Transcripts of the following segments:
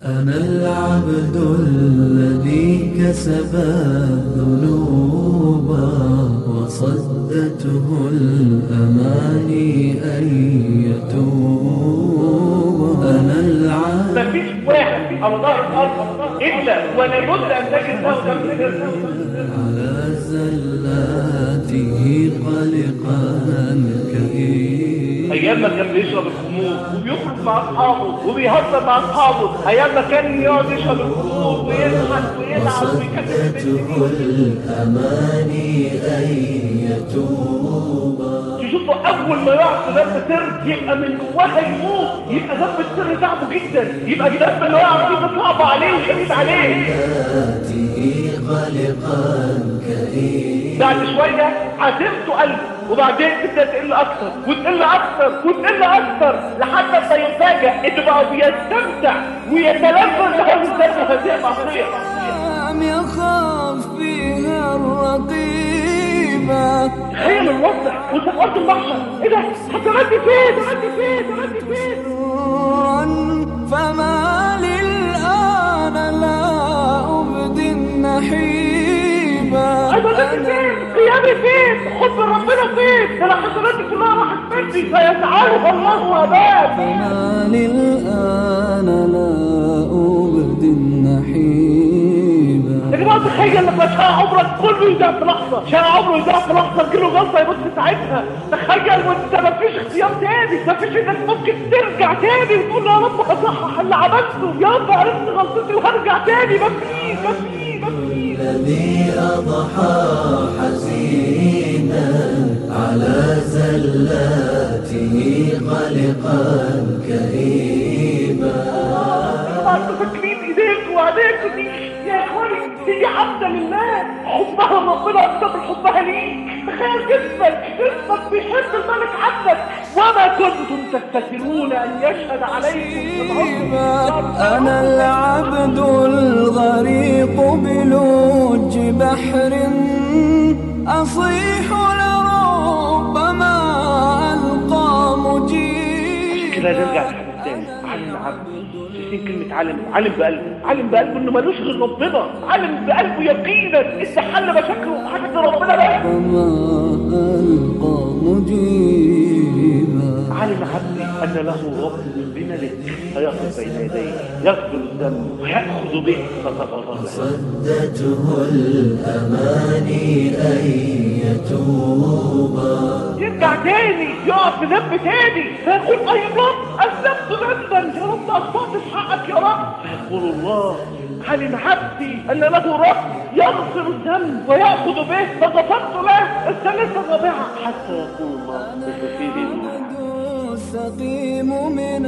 أنا العبد الذي كسب الذنوب وصدته الأماني أن يتوب. أنا العبد مفيش واحد على ظهر الأرض إلا ولابد أن تجد له ذنب سر على زلاته قلقا كئيبا. أيام ما كان بيشرب الخمور وبيخرج مع أصحابه وبيهزر مع أصحابه، أيام ما كان يقعد يشرب الخمور ويضحك ويلعب ويكلم وصدته الأماني أن يتوب. تشوفوا أول ما يقع في ذنب سر يبقى من جواه يموت، يبقى ذنب السر صعب جدا، يبقى الذنب اللي يقع فيه صعب عليه وشديد عليه. بعد شوية عزمته قلبه، وبعدين تبدأ تقل أكثر وتقل أكثر وتقل أكثر لحد ما يفاجأ إنه بقى بيستمتع ويتلذذ بهذه الذنب وهذه المعصية. يخاف فيها الرقيبة. تخيل الوضع وانت في أرض المحشر، إيه ده؟ هتردي فين؟ فما للآن لا أبدي النحيبة. عبادتي فين؟ قيامي فين؟ حب ربنا فين؟ ده حسناتي كلها راحت مني فيجعلها الله أباد. فما للآن لا أبدي النحيبة. يا جماعة تخيل لما شاء عمرك كله يضيع في لحظة، شاء عمره يضيع في لحظة، تجيله غلطة يبص ساعتها. تخيل وانت مفيش اختيار تاني، مفيش انك ممكن ترجع تاني وتقول يا رب هصحح اللي عملته، يا رب عرفت غلطتي وهرجع تاني. مفيش. الذي أضحى حزينا على زلاته قلقا كئيبا. انتوا فاكرين ايديك وعينيك دي يا اخواني هي عبده لله، حبها ربنا اكتر من حبها ليك. تخيل جسمك بيحب الملك عبدك. وما كنتم تستترون ان يشهد عليكم. أنا العبد الغريق بلوج بحر أصيح لربما ألقى مجيبا. كده نرجع لحاجة تاني. علم عبد تسين كلمة علم بقلبه انه ملوش غير ربنا، علم بقلبه يقينا ان حل مشاكله وحاجة ربنا بس. ربما ألقى مجيبا. علم عبدي ان له رب بملك فيقف بين يديه يغفر الذنب ويأخذ به فتغفر. صدته الأماني أن يتوب. يرجع تاني يقف في ذنب تاني فيقول اي رب اذنبت ذنبا يا رب اخطأت في حقك يا رب. فيقول الله علم عبدي ان له رب يغفر الذنب ويأخذ به فغفرت له الثالثة الرابعة حتى يقول الله السقيم من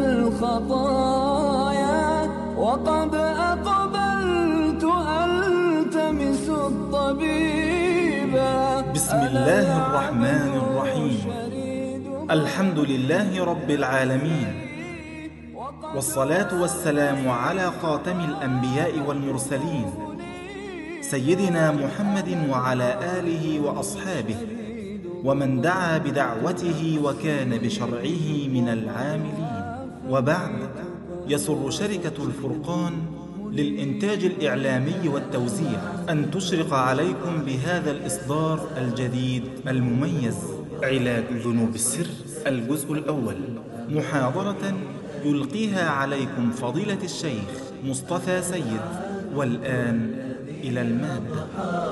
الخطايا وقد أقبلت ألتمس الطبيبا. بسم الله الرحمن الرحيم. الحمد لله رب العالمين، والصلاة والسلام على خاتم الأنبياء والمرسلين سيدنا محمد وعلى آله وأصحابه ومن دعا بدعوته وكان بشرعه من العاملين. وبعد، يسر شركة الفرقان للإنتاج الإعلامي والتوزيع أن تشرق عليكم بهذا الإصدار الجديد المميز علاج ذنوب السر الجزء الأول، محاضرة يلقيها عليكم فضيلة الشيخ مصطفى سيد. والآن إلى المادة.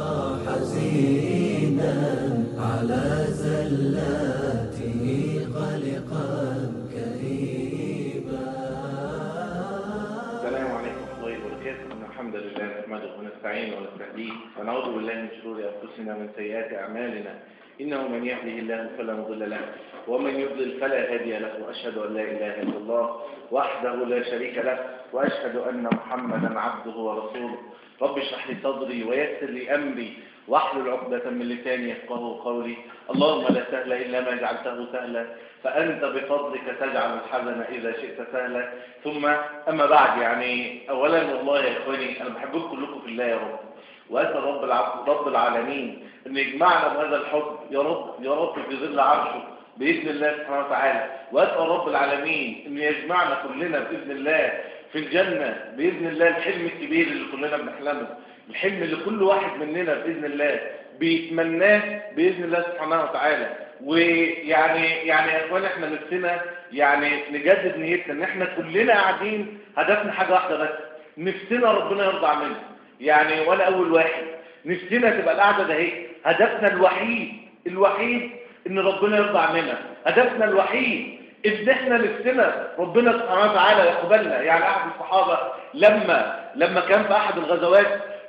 حزينا على زلاته قلقا كئيبا. السلام عليكم ورحمة الله وبركاته. إن الحمد لله نحمده ونستعينه ونستهديه ونعوذ بالله من شرور أنفسنا ومن سيئات أعمالنا. إنه من يهده الله فلا مضل له ومن يضلل فلا هادي له. وأشهد أن لا إله إلا الله وحده لا شريك له وأشهد أن محمدا عبده ورسوله. رب اشرح لي صدري ويسر لي أمري واحلل عقدة من لساني يفقهوا قولي. اللهم لا سهل إلا ما جعلته سهلا فأنت بفضلك تجعل الحزن إذا شئت سهلا. ثم أما بعد، يعني أولا والله يا إخواني أنا بحبكم كلكم في الله يا رب، وأسأل رب العالمين أن يجمعنا بهذا الحب يا رب في ظل عرشه بإذن الله سبحانه وتعالى. وأسأل رب العالمين أن يجمعنا كلنا بإذن الله في الجنة بإذن الله، الحلم الكبير اللي كلنا بنحلمه، الحلم اللي كل واحد مننا بإذن الله بيتمناه بإذن الله سبحانه وتعالى. ويعني يا اخوان احنا نفسنا نجدد نيتنا ان احنا كلنا قاعدين هدفنا حاجة واحدة بس، نفسنا ربنا يرضى عننا. وانا اول واحد نفسنا تبقى القعدة ده هي هدفنا الوحيد ان ربنا يرضى عننا، هدفنا الوحيد ان احنا نفسنا ربنا سبحانه وتعالى يقبلنا. احد الصحابة لما كان في احد الغزوات،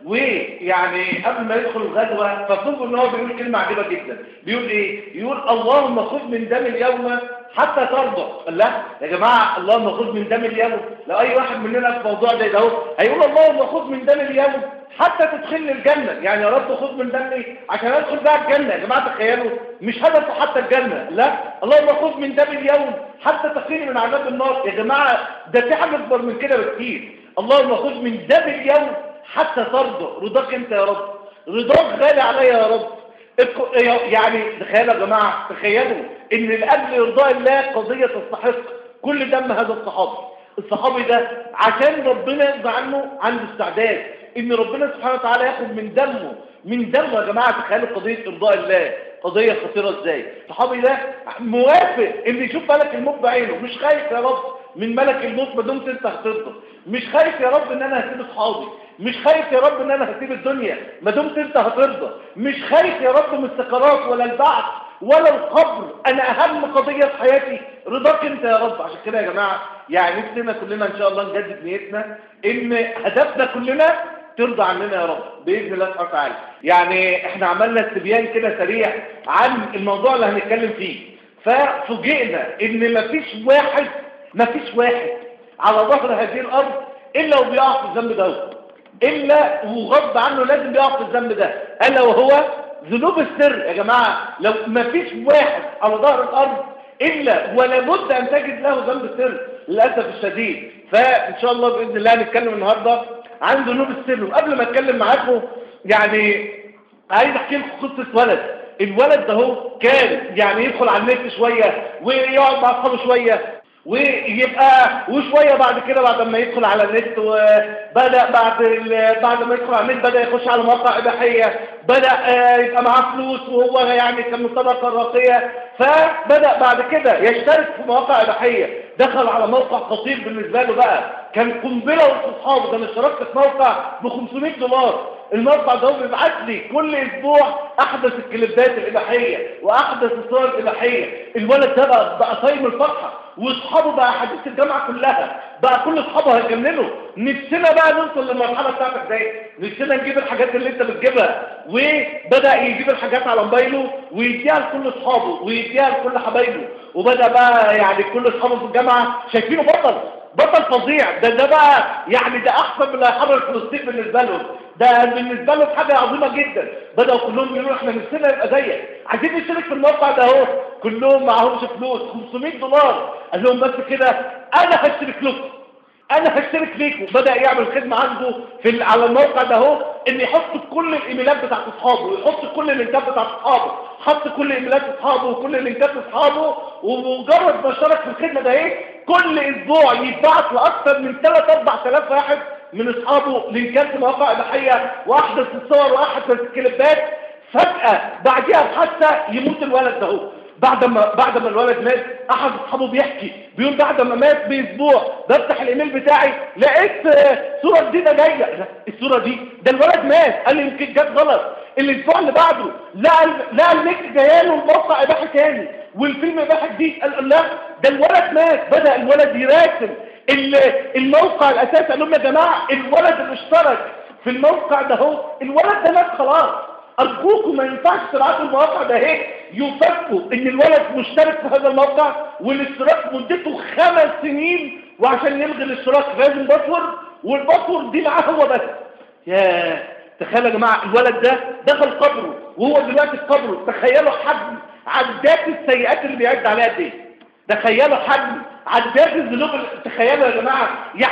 قبل ما يدخل الغزوة فصدق ان هو بيقول كلمة عجيبة جدا. بيقول ايه؟ يقول اللهم خذ من دم اليوم حتى ترضى. قال لا يا جماعة، اللهم خذ من دم اليوم، لو اي واحد مننا في موضوع ده هيقول اللهم خذ من دم اليوم حتى تدخلني الجنة، يا رب خذ من دمي عشان ادخل بقى الجنة. يا جماعة تخيلوا، مش هدفه حتى الجنة، لا، اللهم خذ من دم اليوم حتى تقيني من عذاب النار. يا جماعة ده في حاجة اكبر من كده بكتير. اللهم خذ من دم اليوم حتى ترضى، رضاك انت يا رب، رضاك غالي عليا يا رب. تخيلوا يا جماعة، تخيلوا ان لاجل ارضاء الله قضية تستحق كل دم هذا الصحابي ده عشان ربنا يرضى عنه، عنده استعداد ان ربنا سبحانه وتعالى ياخد من دمه يا جماعة. تخيلوا قضية ارضاء الله قضية خطيرة ازاي. الصحابي ده موافق ان يشوف ملك الموت بعينه، مش خايف يا رب من ملك الموت ما دمت انت هترضى، مش خايف يا رب ان انا هسيب اصحابي، مش خايف يا رب ان انا هسيب الدنيا ما دمت انت هترضى، مش خايف يا رب من السكرات ولا البعث ولا القبر. انا اهم قضية في حياتي رضاك انت يا رب. عشان كده يا جماعة نفسنا كلنا ان شاء الله نجدد نيتنا ان هدفنا كلنا ترضى عننا يا رب باذن الله سبحانه وتعالى. احنا عملنا استبيان كده سريع عن الموضوع اللي هنتكلم فيه، ففوجئنا ان مفيش واحد على ظهر هذه الارض الا وبيقع في الذنب ده، الا وغض عنه لازم يقع في الذنب ده، الا وهو ذنوب السر. يا جماعه لو مفيش واحد على ظهر الارض الا ولا بد ان تجد له ذنب السر للاسف الشديد. فان شاء الله باذن الله هنتكلم النهارده عن ذنوب السر. وقبل ما اتكلم معاكم عايز احكي لكم قصه الولد ده كان يدخل على النت شويه ويقعد مع اصحابه شويه وشويه بعد كده بعد ما يدخل على النت، وبدا بعد ما يدخل على النت بدا يخش على مواقع اباحيه، بدا يبقى معاه فلوس وهو كان من طبقه راقيه، فبدا بعد كده يشترك في مواقع اباحيه. دخل على موقع خطير بالنسبه له بقى، كان قنبله وسط اصحابه. ده انا اشتركت في موقع ب $500. الموقع ده بيبعت لي كل اسبوع احدث الكليبات الاباحيه واحدث الصور الاباحيه. الولد ده بقى صايم الفرحه، واصحابه بقى حديث الجامعه كلها، بقى كل اصحابه هيجننوا. نفسنا بقى نوصل للمرحله بتاعتك دي، نفسنا نجيب الحاجات اللي انت بتجيبها. وبدا يجيب الحاجات على موبايله ويديها لكل اصحابه ويديها لكل حبايبه، وبدا بقى كل اصحابه في الجامعه شايفينه بطل فظيع. ده بقى ده احسن من الحرب الفلسطيني بالنسبه لهم، ده بالنسبه لهم حاجه عظيمه جدا. بداوا كلهم يقولوا احنا نفسنا نبقى زيك، عايزين نشترك في الموقع ده اهو. كلهم معهمش فلوس، $500. قال لهم بس كده انا هشترك لكم، انا هشترك ليكم. بدا يعمل خدمه عنده على الموقع ده اهو، ان يحط كل الايميلات بتاعت اصحابه ويحط كل اللينكات بتاعت اصحابه، حط كل ايميلات اصحابه وكل اللينكات اصحابه. ومجرد ما اشترك في الخدمه ده كل اسبوع يتبعت لاكثر من 3-4 آلاف واحد من اصحابه لينكات في مواقع اباحيه واحدث الصور واحدث الكليبات. فجاه بعديها بحادثه يموت الولد ده اهو. بعد ما الولد مات، احد اصحابه بيقول بعد ما مات باسبوع بفتح الايميل بتاعي لقيت صوره جديده جايه. الصوره دي ده الولد مات. قال لي يمكن جت غلط. الاسبوع اللي بعده لقى اللينك جايله الموقع اباحي تاني والفيلم اباحي جديد. قال لا ده الولد مات. بدا الولد يراسل الموقع الاساسي. قال لهم يا جماعه الولد اللي اشترك في الموقع ده هو الولد ده مات خلاص، ارجوكم ما ينفعش تبعتوا المواقع ده يفكوا ان الولد مشترك في هذا الموقع والاشتراك مدته 5 سنين، وعشان يلغي الاشتراك لازم باسورد، والباسورد دي معاه هو بس. يا تخيلوا يا جماعه الولد ده دخل قبره وهو دلوقتي في قبره. تخيلوا حجم عدات السيئات اللي بيعد عليها دي، تخيلوا حجم عدات الذنوب. تخيلوا يا جماعه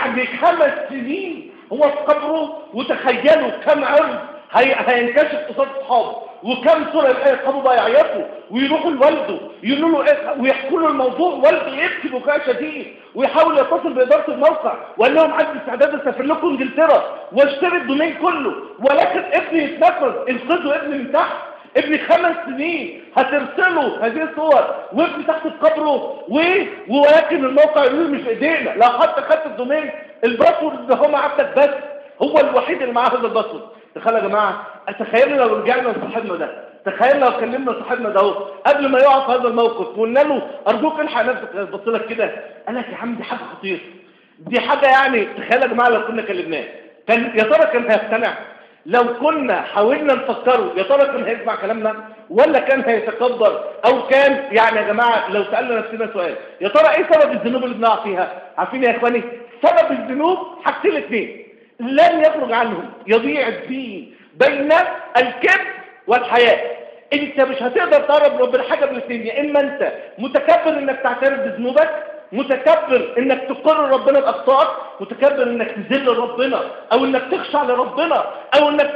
5 سنين هو في قبره، وتخيلوا كم عرض هينكشف قصاد اصحابه، وكم صوره يلاقي اصحابه بقى يعيطوا ويروحوا لوالده يقولوا له ويحكوا له الموضوع، والده يبكي بكاء شديد ويحاول يتصل بإدارة الموقع وقال لهم عندي استعداد اسافر لكم انجلترا واشتري الدومين كله، ولكن ابني يتنفذ، انقذوا ابني من تحت، ابني 5 سنين هترسلوا هذه الصور وابني تحت في قبره ولكن الموقع يقول مش ايدينا، لو حتى خدت الدومين الباسورد ده هو عندك بس، هو الوحيد اللي معاه هذا الباسورد. تخيلوا يا جماعه، تخيلوا لو رجعنا لصاحبنا ده، تخيل لو كلمنا صاحبنا ده اهو قبل ما يقع في هذا الموقف وقلنا له ارجوك الحق نفسك، بص لك كده قال لك يا عم دي حاجه خطيره، دي حاجه يعني. تخيل يا جماعه لو كنا كلمناه كان يا ترى كان هيقتنع؟ لو كنا حاولنا نفكره يا ترى كان هيسمع كلامنا ولا كان هيتكبر؟ او كان يعني يا جماعه لو سالنا نفسنا سؤال، يا ترى ايه سبب الذنوب اللي بنقع فيها؟ عارفين يا اخواني سبب الذنوب حاجتين اثنين لن يخرج عنهم، يضيع الدين بين الكذب والحياء. انت مش هتقدر تقرب ربنا حاجه من الاثنين، يا اما انت متكبر انك تعترف بذنوبك، متكبر انك تقر ربنا باخطائك، متكبر انك تذل ربنا او انك تخشع لربنا، او انك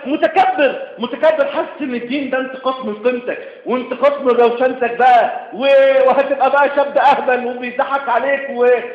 متكبر حاسس ان الدين ده انتقاص من قيمتك وانتقاص من روشنتك بقى وهتبقى بقى شاب اهبل وبيضحك عليك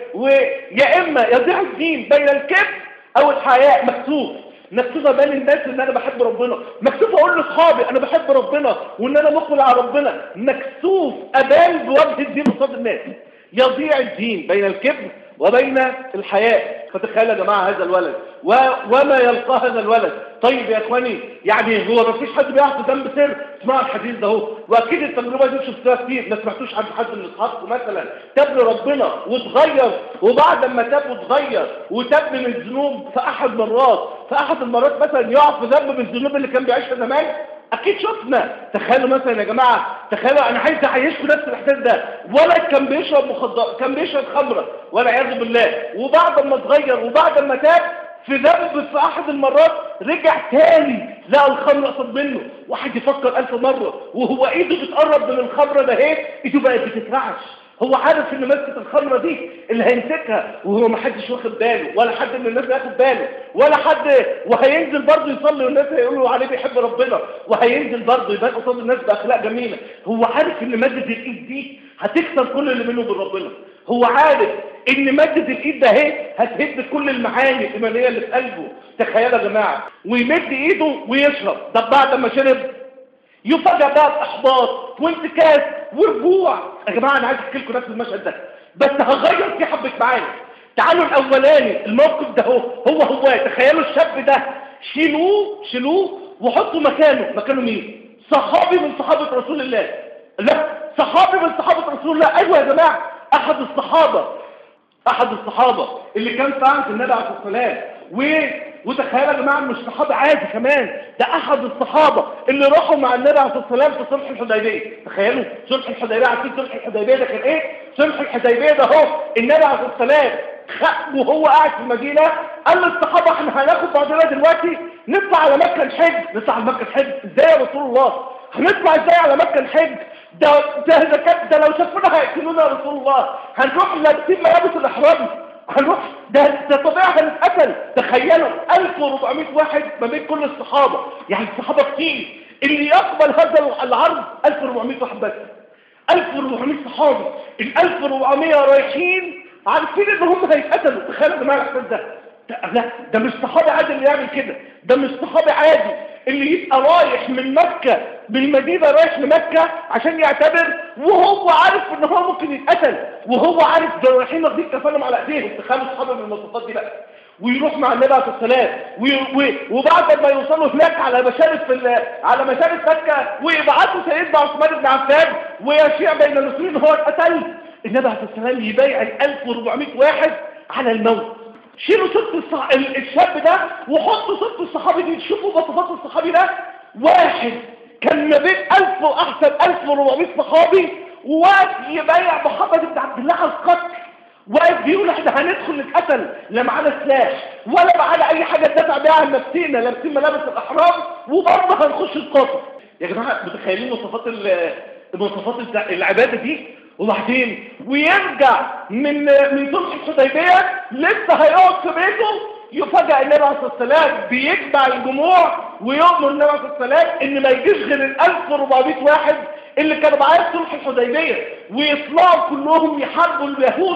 يا اما يضيع الدين بين الكذب او الحياء. مكسوف ابان الناس ان انا بحب ربنا، مكسوف اقول لاصحابي انا بحب ربنا وان انا مقبل على ربنا، مكسوف ابان بوجه الدين قصاد الناس. يضيع الدين بين الكبر وبين الحياء. فتخيل يا جماعه هذا الولد وما يلقى هذا الولد. طيب يا اخواني يعني هو ما فيش حد بيعرف ذنب سر؟ اسمعوا الحديث ده اهو، واكيد التجربه دي شفتوها كتير، ما سمعتوش عن حد من اصحابكم مثلا تاب لربنا واتغير، وبعد ما تاب واتغير وتاب من الذنوب في احد المرات مثلا يقع في ذنب من الذنوب اللي كان بيعيشها زمان؟ اكيد شفنا. تخيلوا مثلا يا جماعه، تخيلوا انا عايز اعيشكم نفس الاحساس ده، ولا كان بيشرب مخدرات، كان بيشرب خمره والعياذ بالله، وبعد ما اتغير وبعد ما تاب في ذنب في احد المرات رجع تاني لقى الخمر قصد منه. واحد يفكر 1000 مره وهو ايده بتقرب من الخمره ده اهي ايده بقت بتترعش، هو عارف ان مسكه الخمره دي اللي هيمسكها وهو ما حدش واخد باله، ولا حد من الناس هياخد باله، ولا حد، وهينزل برضه يصلي والناس هيقولوا عليه بيحب ربنا، وهينزل برضه يبان قصاد الناس باخلاق جميله. هو عارف ان ماده الايد دي هتكسر كل اللي منه بربنا، هو عارف ان ماده الايد ده اهي هتهد كل المعاني الايمانيه اللي في قلبه. تخيلوا يا جماعه، ويمد ايده ويشرب، طب بعد ما شرب يفاجأ بقى باحباط وانتكاس ورجوع. يا جماعه انا عايز احكي لكم نفس المشهد ده بس هغير فيه حبه معاني. تعالوا الاولاني الموقف ده هو تخيلوا الشاب ده شيلوه وحطوا مكانه مين؟ صحابي من صحابه رسول الله. لا، صحابي من صحابه رسول الله. ايوه يا جماعه، احد الصحابه اللي كان في عهد النبي عليه الصلاه والسلام. وتخيلوا يا جماعه مش صحابي عادي كمان، ده احد الصحابه اللي راحوا مع النبي عليه الصلاه والسلام في صلح الحديبيه. تخيلوا صلح الحديبيه، عارفين صلح الحديبيه ده كان ايه؟ صلح الحديبيه ده اهو النبي عليه الصلاه والسلام وهو قاعد في المدينه قال للصحابه احنا هناخد بعضنا دلوقتي نطلع على مكه الحج. نطلع على مكه الحج ازاي يا رسول الله؟ هنطلع ازاي على مكه الحج؟ ده لو شافونا هيقتلونا يا رسول الله، هنروح لابسين ملابس الاحرام، هنروح ده طبيعي هنتقتل. تخيلوا 1400 واحد ما بين كل الصحابه، يعني الصحابه كتير، اللي يقبل هذا العرض 1400 واحد بس، 1400 صحابي. ال 1400 رايحين عارفين ان هم هيتقتلوا. تخيلوا يا جماعه الاحساس ده. لا ده مش صحابي عادي اللي يعمل كده، ده مش صحابي عادي اللي يبقى رايح من مكة، من المدينة رايح لمكة عشان يعتبر وهو عارف ان هو ممكن يتقتل، وهو عارف ده رايحين واخدين كفانهم على ايديهم. تخيلوا صحابي من المواصفات دي بقى، ويروح مع النبي عليه الصلاه والسلام وبعد ما يوصلوا هناك على مشارف مكة ويبعتوا سيدنا عثمان بن عفان ويشيع بين المسلمين هو اتقتل. النبي عليه الصلاه والسلام يبايع 1400 واحد على الموت. شيلوا الشاب ده وحطوا صوت الصحابي دي، تشوفوا مواصفات الصحابي ده. واحد كان ما بين 1000 واحسن 1400 صحابي وواقف يبايع محمد بن عبد الله على القتل، واقف بيقول احنا هندخل نتقتل، لا معانا سلاح ولا معانا اي حاجه ندافع بيها عن نفسنا، لابسين ملابس الاحرام وبرضه هنخش القتل. يا جماعه متخيلين مواصفات العباده دي؟ وبعدين ويرجع من صلح الحديبيه لسه هيقعد في بيته، يفاجئ النبي عليه الصلاه والسلام بيجمع الجموع ويؤمر النبي عليه الصلاه والسلام ان ما يجيش غير ال 1400 واحد اللي كانوا معاه في صلح الحديبيه، ويطلعوا كلهم يحاربوا اليهود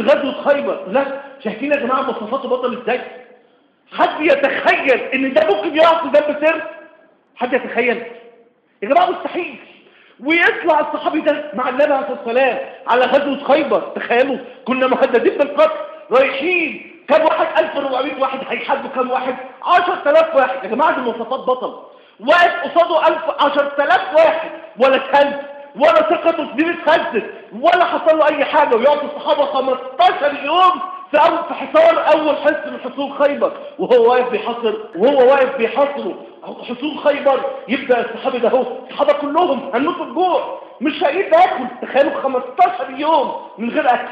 في غزوة خيبر. لا، شايفين يا جماعة مواصفاته بطل ازاي؟ حد يتخيل ان ده ممكن يقع في ذنب سر؟ حد يتخيل؟ يا جماعة مستحيل. ويطلع الصحابي ده مع النبي عليه الصلاة والسلام على غزوة خيبر. تخيلوا كنا مهددين بالقتل، رايحين كم واحد؟ 1400 واحد، هيحاربوا كم واحد؟ 10000 واحد. يا جماعة دي مواصفات بطل. واقف قصاده 10000 واحد، ولا كلب ولا ثقته في دين اتهزت ولا حصل له اي حاجه، ويقعد الصحابه 15 يوم في حصار اول حصن من حصون خيبر، وهو واقف بيحاصره حصون خيبر. يبدا الصحابي ده اهو، الصحابه كلهم هنموت الجوع، مش لاقيين ناكل. تخيلوا 15 يوم من غير اكل،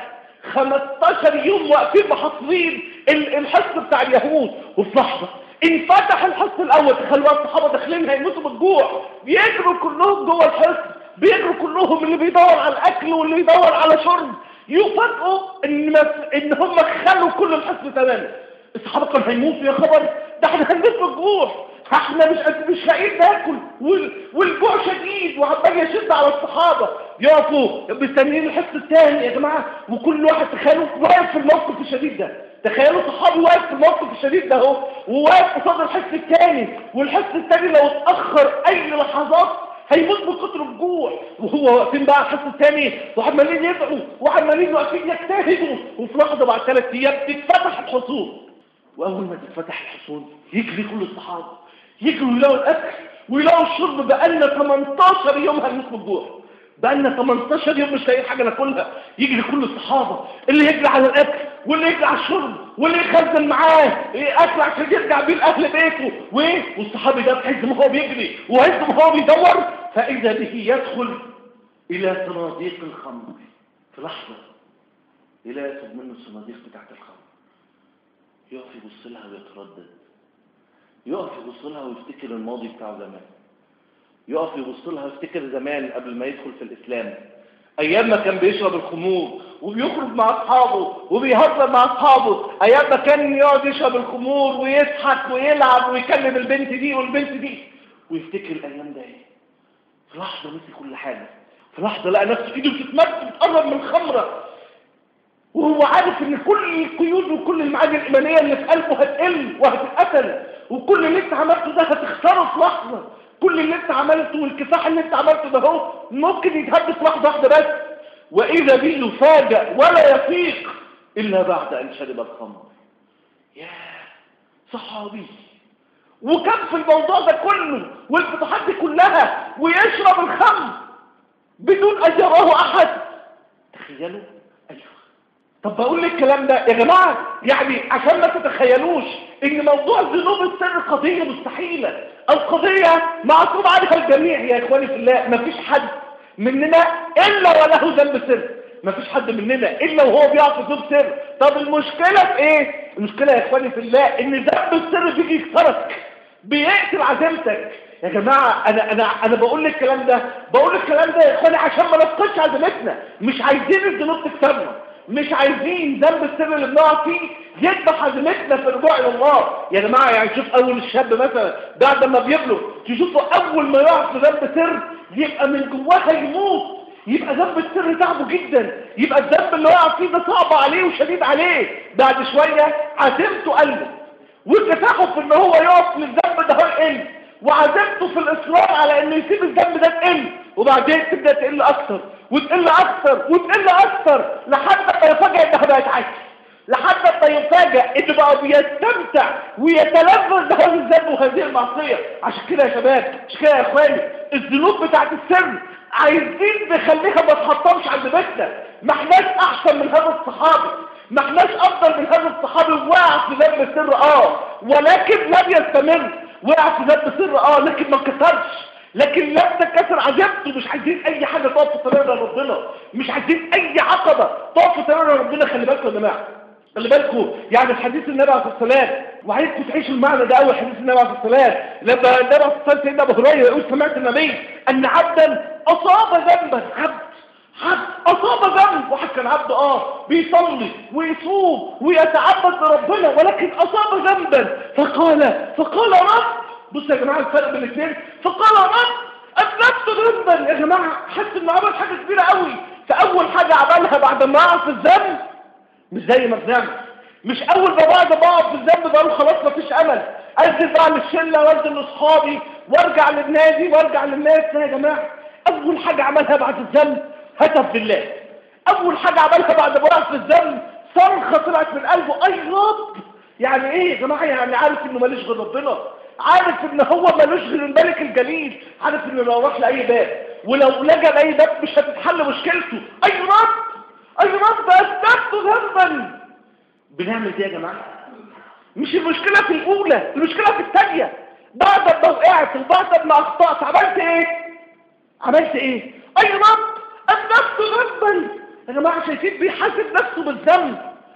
15 يوم واقفين محاصرين الحصن بتاع اليهود. وفي لحظه انفتح الحصن الاول، تخيلوا الصحابه داخلين هيموتوا بالجوع، بيجروا كلهم جوه الحصن، بيجروا كلهم، اللي بيدور على الاكل واللي بيدور على شرب. يفاجئوا ان هم خلوا كل الحصن تماما. الصحابه كانوا هيموتوا، يا خبر ده احنا هنموت بالجوع، احنا مش لاقيين ناكل، والجوع شديد وعمال يشد على الصحابه. يقفوا مستنيين الحصن الثاني يا جماعه، وكل واحد تخيلوا واقف في الموقف الشديد ده. تخيلوا صحابي واقف في الموقف الشديد ده اهو، وواقف قصاد الحصن الثاني، والحصن الثاني لو اتاخر اي لحظات هيموت من كتر الجوع. وهو واقفين بقى الحصن الثاني وعمالين يدعوا وعمالين واقفين يجتهدوا. وفي لحظه بعد 3 ايام تتفتح الحصون، واول ما تتفتح الحصون يجري كل الصحابه، يجروا يلاقوا الاكل ويلاقوا الشرب. بقالنا 18 يوم هنموت من الجوع، بقالنا 18 يوم مش لاقيين حاجه ناكلها. يجري كل الصحابه، اللي يجري على الاكل واللي يجري على الشرب واللي يخزن معاه اكل عشان يرجع بيه لاهل بيته. والصحابي ده بحيث ما هو بيجري وعز ما هو بيدور، فاذا به يدخل الى صناديق الخمر. في لحظه يلاقي منه الصناديق بتاعت الخمر، يقف يبص لها ويتردد، يقف يبص لها ويفتكر الماضي بتاعه زمان، يقف يبص لها ويفتكر زمان قبل ما يدخل في الإسلام، أيام ما كان بيشرب الخمور وبيخرج مع أصحابه وبيهزر مع أصحابه، أيام ما كان يقعد يشرب الخمور ويضحك ويلعب ويكلم البنت دي والبنت دي، ويفتكر الأيام ده إيه. في لحظة نسي كل حاجة، في لحظة لقى نفسه إيده بتتمد بتقرب من الخمرة، وهو عارف ان كل القيود وكل المعاني الايمانيه اللي في قلبه هتقل وهتتقتل، وكل اللي انت عملته ده هتخسره في لحظه، كل اللي انت عملته والكفاح اللي انت عملته ده هو ممكن يتهد في لحظه واحده بس. واذا به يفاجأ ولا يفيق الا بعد ان شرب الخمر. يا صحابي، وكان في الموضوع ده كله والفتوحات دي كلها ويشرب الخمر بدون ان يراه احد. تخيلوا. ايوه، طب بقول لك الكلام ده يا جماعة يعني عشان ما تتخيلوش ان موضوع ذنوب السر قضية مستحيلة او قضية معصوب عنها الجميع. يا اخواني في الله، ما فيش حد مننا الا وله ذنب سر، ما فيش حد مننا الا وهو بيعصي ذنوب سر. طب المشكلة في ايه؟ المشكلة يا اخواني في الله ان ذنب السر بيجي يكسرك، بيقتل عزيمتك. يا جماعة أنا بقول لك الكلام ده، يا اخواني عشان ما نفقدش عزيمتنا. مش عايزين الذنوب تكسرنا، مش عايزين ذنب السر اللي بنقع فيه يذبح عزيمتنا في الرجوع الى الله. يا جماعه يعني شوف اول الشاب مثلا بعد ما بيبلغ، تشوفه اول ما يقع في ذنب سر يبقى من جواه يموت، يبقى ذنب السر تعبه جدا، يبقى الذنب اللي وقع فيه ده صعب عليه وشديد عليه. بعد شويه عزيمته قلت، وكفاحه في ان هو يقف للذنب ده يقل، وعزيمته في الاصرار على انه يسيب الذنب ده تقل، وبعدين تبدا تقل اكتر وتقل اكتر وتقل اكتر لحد ما يفاجئ انها بقت عكس، لحد ما يفاجئ انه بقى بيستمتع ويتلذذ بهذا الذنب وهذه المعصيه. عشان كده يا شباب، عشان كده يا اخواني، الذنوب بتاعت السر عايزين نخليها ما تحطمش عند بيتنا. ما احناش احسن من هذا الصحابي، ما احناش افضل من هذا الصحابي. وقع في ذنب السر ولكن لم يستمر، وقع في ذنب السر لكن ما انكسرش، لكن لم تنكسر عزيمته. مش عايزين اي حاجه تقف في طريقنا ربنا، مش عايزين اي عقبه تقف في طريقنا ربنا. خلي بالكم يا جماعه، خلي بالكم، يعني في حديث النبي عليه الصلاه والسلام، وعايزكم تعيشوا المعنى ده قوي. حديث النبي عليه الصلاه والسلام لما النبي عليه الصلاه والسلام سيدنا ابو هريره يقول سمعت النبي ان عبدا اصاب ذنبا، عبد اصاب ذنب، واحد كان عبد بيصلي ويصوم ويتعبد لربنا، ولكن اصاب ذنبا فقال رب. بصوا يا جماعه الفرق بين الاثنين، فقال رب اذنبت ذنبا. يا جماعه حس انه عمل حاجه كبيره قوي، فاول حاجه عملها بعد ما عرف الذنب مش زي ما بنعمل. مش اول ما بقعد في الذنب بقول خلاص مفيش امل، انزل بقى للشله وانزل لاصحابي وارجع للنادي وارجع للناس. لا يا جماعه، اول حاجه عملها بعد الذنب هتف بالله. اول حاجه عملها بعد ما وقع في الذنب صرخه طلعت من قلبه، اي رب. يعني ايه يا جماعه؟ يعني عارف انه ماليش غير ربنا، عارف ان هو مالوش غير الملك الجليل، عارف انه لو راح لاي باب ولو لجأ لاي باب مش هتتحل مشكلته. اي رب، اي رب اثبت ذنبا. بنعمل دي يا جماعه؟ مش المشكله في الاولى، المشكله في الثانيه. بعد ما وقعت وبعد ما اخطات عملت ايه؟ عملت ايه؟ اي رب اثبت ذنبا. يا جماعه شايفين بيحاسب نفسه بالذنب.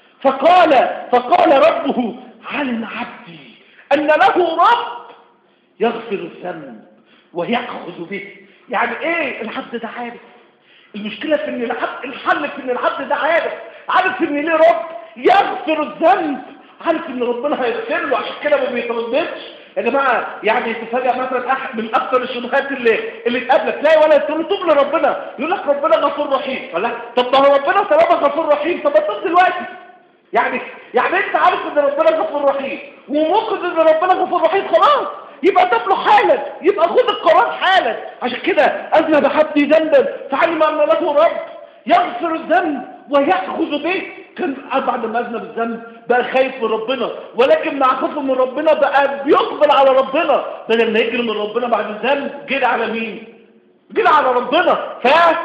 فقال ربه علم عبدي ان له رب يغفر الذنب ويأخذ به. يعني ايه العبد ده عارف؟ المشكلة في ان الحل في ان العبد ده عارف ان ليه رب يغفر الذنب، عارف ان ربنا هيغفر له، عشان كده ما بيترددش. يا جماعة يعني تفاجأ مثلا من اكثر الشبهات اللي تقابلك، تلاقي ولا تتوب لربنا يقول لك ربنا غفور رحيم. فلا، طب ما هو ربنا طالما غفور رحيم طب ما دلوقتي يعني انت عارف ان ربنا غفور رحيم وممكن ان ربنا غفور رحيم، خلاص يبقى تب له حالا، يبقى خد القرار حالا. عشان كده اذنب عبدي ذنبا فعلم ان له رب يغفر الذنب ويأخذ به. كان بعد ما اذنب الذنب بقى خايف من ربنا، ولكن مع خوفه من ربنا بقى بيقبل على ربنا، بدل ما يجري من ربنا بعد الذنب جري على مين؟ جري على ربنا.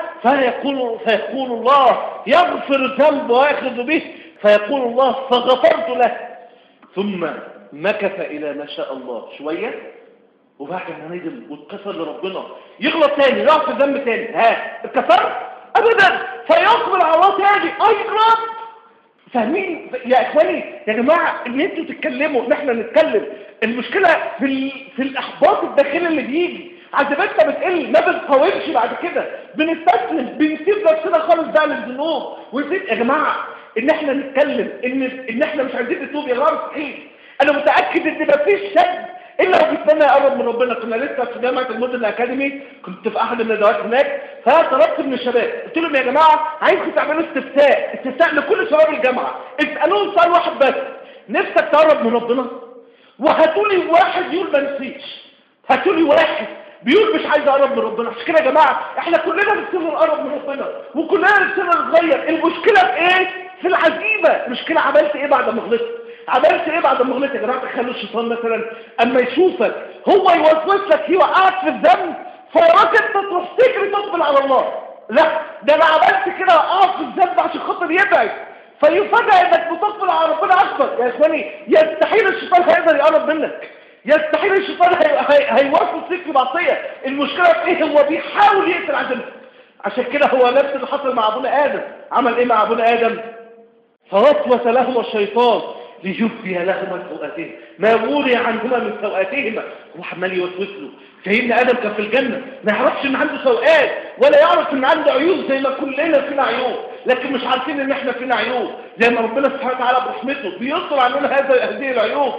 فيقول الله يغفر الذنب ويأخذ به، فيقول الله فغفرت له. ثم مكث الى ما شاء الله شويه، وبعد ما ندم واتكسر لربنا يغلط تاني، يقع في ذنب تاني، اتكسر ابدا، فيقبل على الله تاني. اي رب. فاهمين يا اخواني يا جماعه ان انتوا تتكلموا ان احنا نتكلم؟ المشكله في الاحباط الداخلي اللي بيجي، عزيمتنا بتقل، ما بنقاومش بعد كده، بنستسلم، بنسيب نفسنا خالص بقى للذنوب. ونسيب يا جماعه ان احنا نتكلم ان احنا مش عايزين نتوب. يا جماعه مستحيل. انا متاكد ان مفيش شاب الا وبيتمنى يقرب من ربنا. كنا لسه في جامعه المدن الاكاديمي، كنت في احد الندوات هناك، فطلبت من الشباب قلت لهم يا جماعه عايزكم تعملوا استفتاء لكل شباب الجامعه، اسالوهم سؤال واحد بس: نفسك تقرب من ربنا؟ وهاتوا لي واحد يقول ما نسيش، هاتوا لي واحد بيقول مش عايز اقرب من ربنا. عشان كده يا جماعه احنا كلنا نفسنا نقرب من ربنا وكلنا نفسنا نتغير. المشكله في ايه؟ في العزيمه. المشكله عملت ايه بعد ما غلطت؟ عملت ايه بعد ما غلطت يا جماعه؟ تخلوا الشيطان مثلا اما يشوفك هو يوسوس لك يوقعك في الذنب، فوراك انت تروح تجري تقبل على الله. لا، ده انا عملت كده وقعت في الذنب عشان خاطر يبعد، فيفاجئ انك بتقبل على ربنا اكبر. يا اخواني يستحيل الشيطان هيقدر يقرب منك، يستحيل الشيطان هيوسوس ليك في معصيه. المشكله في ايه؟ هو بيحاول يقتل عزيمتك. عشان كده هو نفس اللي حصل مع ابونا ادم. عمل ايه مع ابونا ادم؟ فوسوس لهما الشيطان ليبدي لهما سوءاتهما ما وري عنهما من سوءاتهما. هو عمال يوسوس له. سيدنا ادم كان في الجنه ما يعرفش ان عنده سوءات ولا يعرف ان عنده عيوب، زي ما كلنا فينا عيوب، لكن مش عارفين ان احنا فينا عيوب، زي ما ربنا سبحانه وتعالى برحمته بيستر عننا هذه العيوب.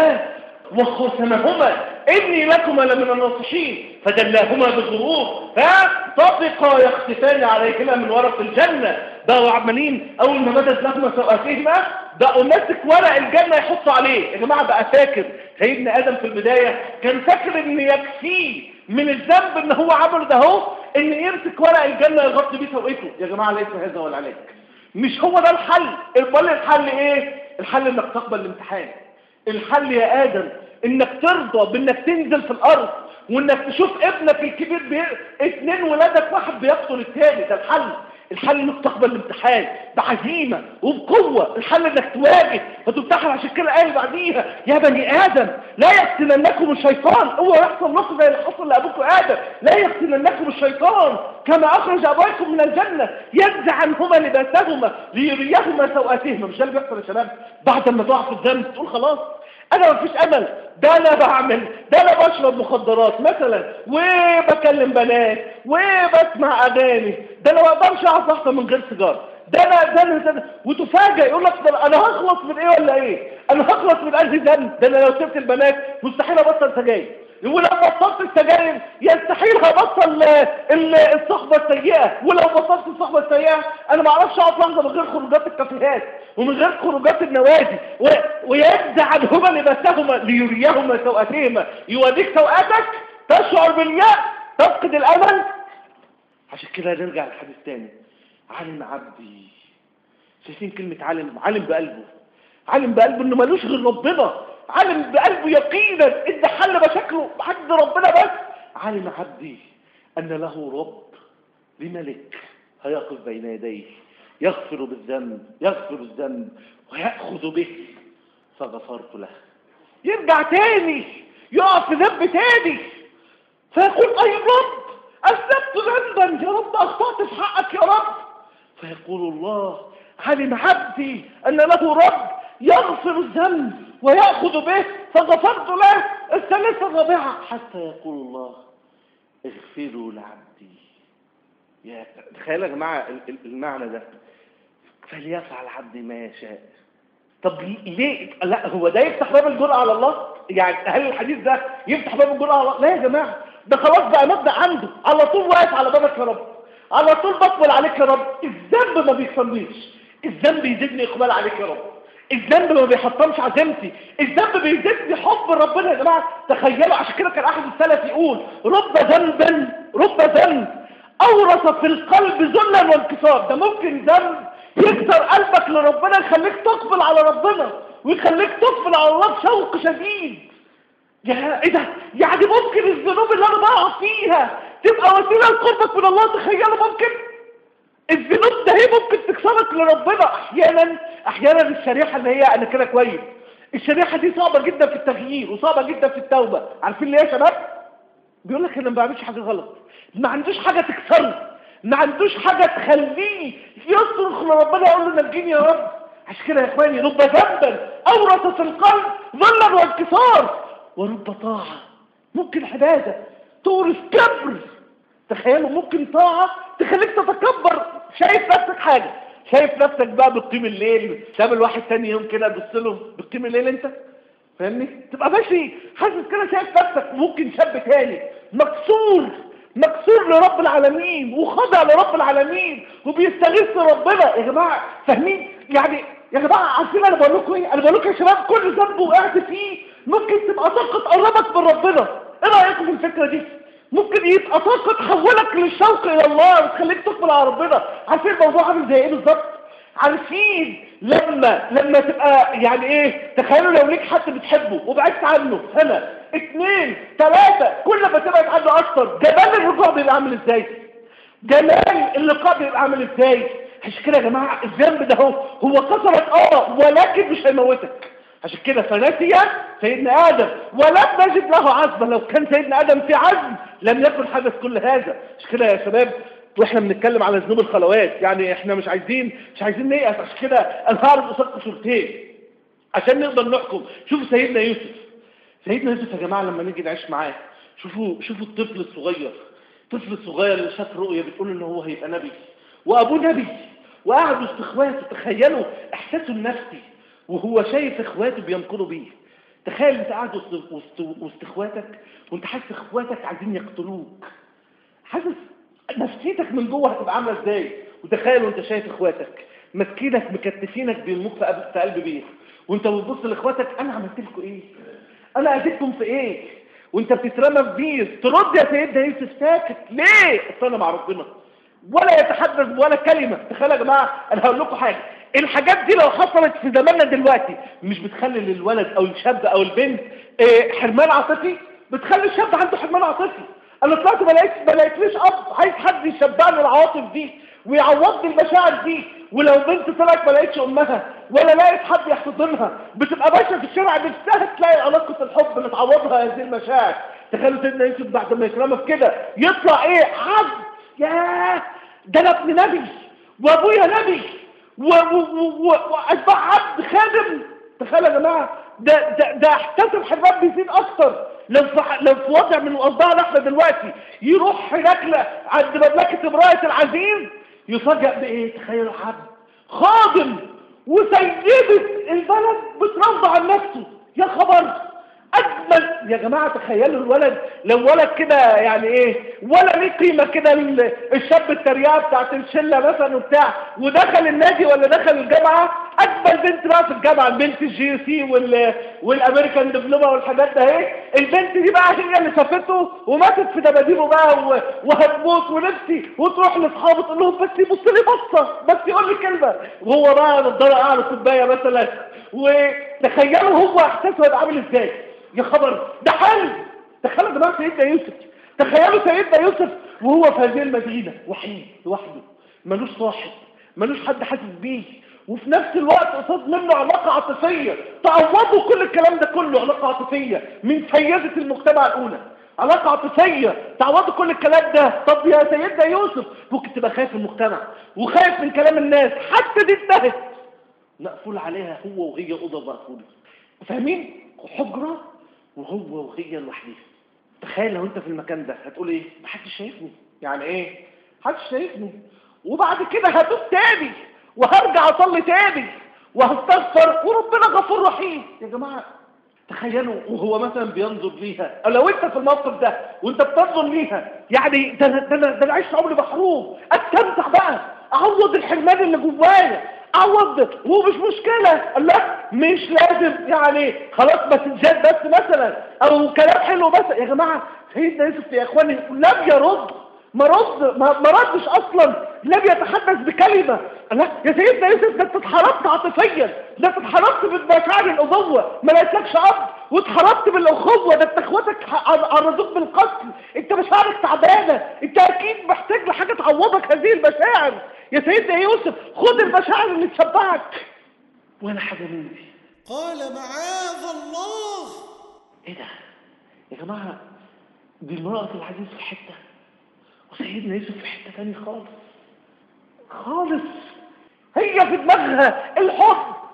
وخصمهما إني لكما لمن الناصحين فدلاهما بغرور طفقا يختفان عليهما من ورق الجنة. بقوا عمالين أول ما بدت لهما سوءاتهما بقوا ماسك ورق الجنة يحط عليه. يا جماعة بقى فاكر سيدنا آدم في البداية كان فاكر إن يكفيه من الذنب إن هو عمل ده هو إن يمسك ورق الجنة يغطي بيه سوءته. يا جماعة ليس هذا هو العلاج، مش هو ده الحل. الحل إيه؟ الحل إنك تقبل الامتحان. الحل يا آدم انك ترضى بانك تنزل في الارض وانك تشوف ابنك الكبير اتنين ولادك واحد بيقتل التاني. ده الحل انك تقبل الامتحان بعزيمه وبقوه. الحل انك تواجه فتمتحن. عشان كده قال بعديها يا بني ادم لا يفتننكم الشيطان. اوعوا يحصل لكم زي اللي حصل لابوكم ادم. لا يفتننكم الشيطان كما اخرج ابويكم من الجنه ينزع عنهما لباسهما ليريهما سوءاتهما. مش ده اللي بيحصل يا شباب؟ بعد ما تقع في الذنب تقول خلاص انا مفيش امل، ده انا بعمل، ده انا بشرب مخدرات مثلا وبكلم بنات وبسمع اغاني، ده انا ما اقدرش اقعد لحظه من غير سيجاره، ده انا وتفاجئ يقول لك انا هخلص من ايه ولا ايه؟ انا هخلص من انهي ذنب؟ ده انا لو سبت البنات مستحيل ابطل سجاير، ولو بطلت السجاير يستحيل هبطل الصحبة السيئة، ولو بطلت الصحبة السيئة انا ما اعرفش اقف لحظة من غير خروجات الكافيهات ومن غير خروجات النوادي وينزع عنهما لباسهما ليريهما سوءاتهما. يوريك سوءاتك، تشعر باليأس، تفقد الامل. عشان كده نرجع للحديث تاني. علم عبدي، شايفين كلمة علم؟ علم بقلبه، علم بقلبه انه ملوش غير ربنا، علم بقلبه يقينا ان حل مشاكله بحد ربنا بس. علم عبدي ان له رب لملك هيقف بين يديه يغفر بالذنب ويأخذ به فغفرت له. يرجع تاني يقف في ذنب تاني فيقول طيب رب أذنبت ذنبا يا رب، أخطأت في حقك يا رب. فيقول الله علم عبدي أن له رب يغفر الذنب ويأخذ به فغفرت له. الثالثة الرابعة حتى يقول الله اغفروا لعبدي. يا تخيل يا جماعة المعنى ده، فليفعل عبدي ما يشاء. طب ليه؟ لا هو ده يفتح باب الجرأة على الله؟ يعني هل الحديث ده يفتح باب الجرأة على الله؟ لا يا جماعة، ده خلاص بقى مبدأ عنده، على طول واقف على بابك يا رب، على طول بقبل عليك يا رب. الذنب ما بيكفرنيش، الذنب يزيدني إقبال عليك يا رب، الذنب ما بيحطمش عزيمتي، الذنب بيزيدني حب ربنا. يا جماعة تخيلوا، عشان كده كان أحد السلف يقول رب ذنب أورث في القلب ذلا وانكسار. ده ممكن ذنب يكسر قلبك لربنا يخليك تقبل على ربنا ويخليك تقبل على الله بشوق شديد. يا ايه ده؟ يعني ممكن الذنوب اللي انا بقع فيها تبقى وسيله لقربك من الله. تخيلوا ممكن الذنوب ده هي ممكن تكسرك لربنا. احيانا الشريحه اللي هي انا كده كويس، الشريحه دي صعبه جدا في التغيير وصعبه جدا في التوبه. عارفين ليه يا شباب؟ بيقول لك انا ما بعملش حاجه غلط، ما عندوش حاجه تكسره، ما عندوش حاجه تخليه يصرخ لربنا يقول له نجيني يا رب. عشان كده يا اخواني رب ذنبا اورث في القلب ذلا وانكسار ورب طاعه ممكن عباده تورث كبر. تخيلوا ممكن طاعه تخليك تتكبر، شايف نفسك حاجه، شايف نفسك بقى بتقيم الليل، ساب الواحد تاني يوم كده بص له بتقيم الليل انت فاهمني، تبقى ماشي حاسس كده شايف نفسك. ممكن شاب تاني مكسور لرب العالمين وخضع لرب العالمين وبيستغيث ربنا. يا جماعه فاهمين يعني؟ يا جماعه عارفين انا بقول لكم ايه؟ انا بقول لكم يا شباب كل ذنب وقعت فيه ممكن تبقى طاقه تقربك من ربنا. ايه رايكم في الفكره دي؟ ممكن يبقى طاقه تحولك للشوق الى الله وتخليك تقبل على ربنا. عارفين الموضوع عامل زي ايه بالظبط؟ عارفين لما تبقى يعني ايه، تخيلوا لو ليك حد بتحبه وبعدت عنه سنة 2 3 كل ما تبعد عنه اكتر، جمال الرجوع بيبقى عامل ازاي؟ جمال اللقاء بيبقى عامل ازاي؟ عشان كده يا جماعه الذنب ده هو كسرك ولكن مش هيموتك. عشان كده فنسي سيدنا ادم ولم نجد له عزما. لو كان سيدنا ادم في عزم لم يكن حدث كل هذا. عشان كده يا شباب واحنا بنتكلم على ذنوب الخلوات يعني احنا مش عايزين نيأس. عشان كده انا هعرض قصادكم صورتين عشان نقدر نحكم. شوفوا سيدنا يوسف يا جماعه لما نيجي نعيش معاه، شوفوا الطفل الصغير اللي شاف رؤيه بتقول ان هو هيبقى نبي وابوه نبي وقعد وسط اخواته. تخيلوا احساسه النفسي وهو شايف اخواته بينقلوا بيه. تخيل انت قاعد وسط اخواتك وانت حاسس اخواتك عايزين يقتلوك، حاسس نفسيتك من جوه هتبقى عامله ازاي؟ وتخيل وانت شايف اخواتك ماسكينك مكتفينك بيرموك في قلب بيت وانت بتبص لاخواتك انا عملت لكم ايه؟ انا اذيتكم في ايه؟ وانت بتترمى في بير ترد يا سيدنا يوسف ساكت ليه؟ اصل انا مع ربنا ولا يتحدث ولا كلمه. تخيلوا يا جماعه انا هقول لكم حاجه، الحاجات دي لو حصلت في زماننا دلوقتي مش بتخلي للولد او الشاب او البنت حرمان عاطفي؟ بتخلي الشاب عنده حرمان عاطفي. انا طلعت ما لقيتليش اب عايز حد يشبعني العواطف دي ويعوضني المشاعر دي. ولو بنت طلعت ما لقيتش امها ولا لقيت حد يحتضنها بتبقى ماشيه في الشارع نفسها تلاقي علاقه الحب اللي تعوضها هذه المشاعر. تخيلوا سيدنا يوسف بعد ما يترمى في كده يطلع ايه؟ عبد. ياه ده انا ابن نبي وابويا نبي واصبح عبد خادم. تخيلوا يا جماعه ده احساس الحرمان بيزيد اكتر لو في وضع من الاوضاع احنا دلوقتي يروح رجله عند مملكه امراه العزيز يفاجئ بايه؟ تخيلوا عبد خادم وسيده البلد بترضى عن نفسه. يا خبر، اجمل يا جماعة تخيلوا الولد، لو ولد كده يعني ايه ولا ليه قيمة كده، الشاب التريقة بتاعت الشلة مثلا وبتاع، ودخل النادي ولا دخل الجامعة، اجمل بنت بقى في الجامعة البنت الجي سي والامريكان دبلومة والحاجات ده اهي، البنت دي بقى هي اللي شافته وماتت في دباديبه بقى وهتموت ونفسي، وتروح لاصحابه تقول لهم بس يبص لي بصة، بس يقول لي كلمة، وهو بقى نضاره اعلى كوباية مثلا. وتخيلوا هو احساسه هيبقى عامل ازاي. يا خبر ده حل. تخيلوا يا جماعه سيدنا يوسف، تخيلوا سيدنا يوسف وهو في هذه المدينه وحيد لوحده، ملوش صاحب، ملوش حد حاسس بيه، وفي نفس الوقت قصاد منه علاقه عاطفيه تعوضوا كل الكلام ده كله، علاقه عاطفيه من سيده المجتمع الاولى، علاقه عاطفيه تعوضوا كل الكلام ده. طب يا سيدنا يوسف ممكن تبقى خايف من المجتمع وخايف من كلام الناس، حتى دي انتهت مقفول عليها، هو وهي اوضه مقفوله، فاهمين؟ حجره وهو وهي لوحدها. تخيل لو انت في المكان ده هتقول ايه؟ محدش شايفني. يعني ايه محدش شايفني؟ وبعد كده هتوب تاني وهرجع اصلي تاني وهستغفر وربنا غفور رحيم. يا جماعه تخيلوا وهو مثلا بينظر ليها، او لو انت في الموقف ده وانت بتنظر ليها، يعني ده انا عشت عمري محروم، استمتع بقى، اعوض الحرمان اللي جوايا، اعوض ومش مشكله. لا مش لازم يعني خلاص مسجات بس مثلا او كلام حلو بس. يا جماعه سيدنا يوسف يا اخواني لم يرد، ما ردش اصلا، لم يتحدث بكلمه. لا يا سيدنا يوسف ده انت اتحرمت عاطفيا، ده انت اتحرمت بمشاعر الابوه، ما لقيتلكش اب، واتحرمت بالاخوه، ده انت اخواتك عرضوك بالقتل، انت مشاعرك تعبانه، انت اكيد محتاج لحاجه تعوضك هذه المشاعر. يا سيدنا يوسف خد المشاعر اللي تشبعك ولا حاجه مني. قال معاذ الله. ايه ده يا جماعه؟ دي المرأة العزيز في حته وسيدنا يوسف في حته ثانيه خالص خالص. هي في دماغها الحب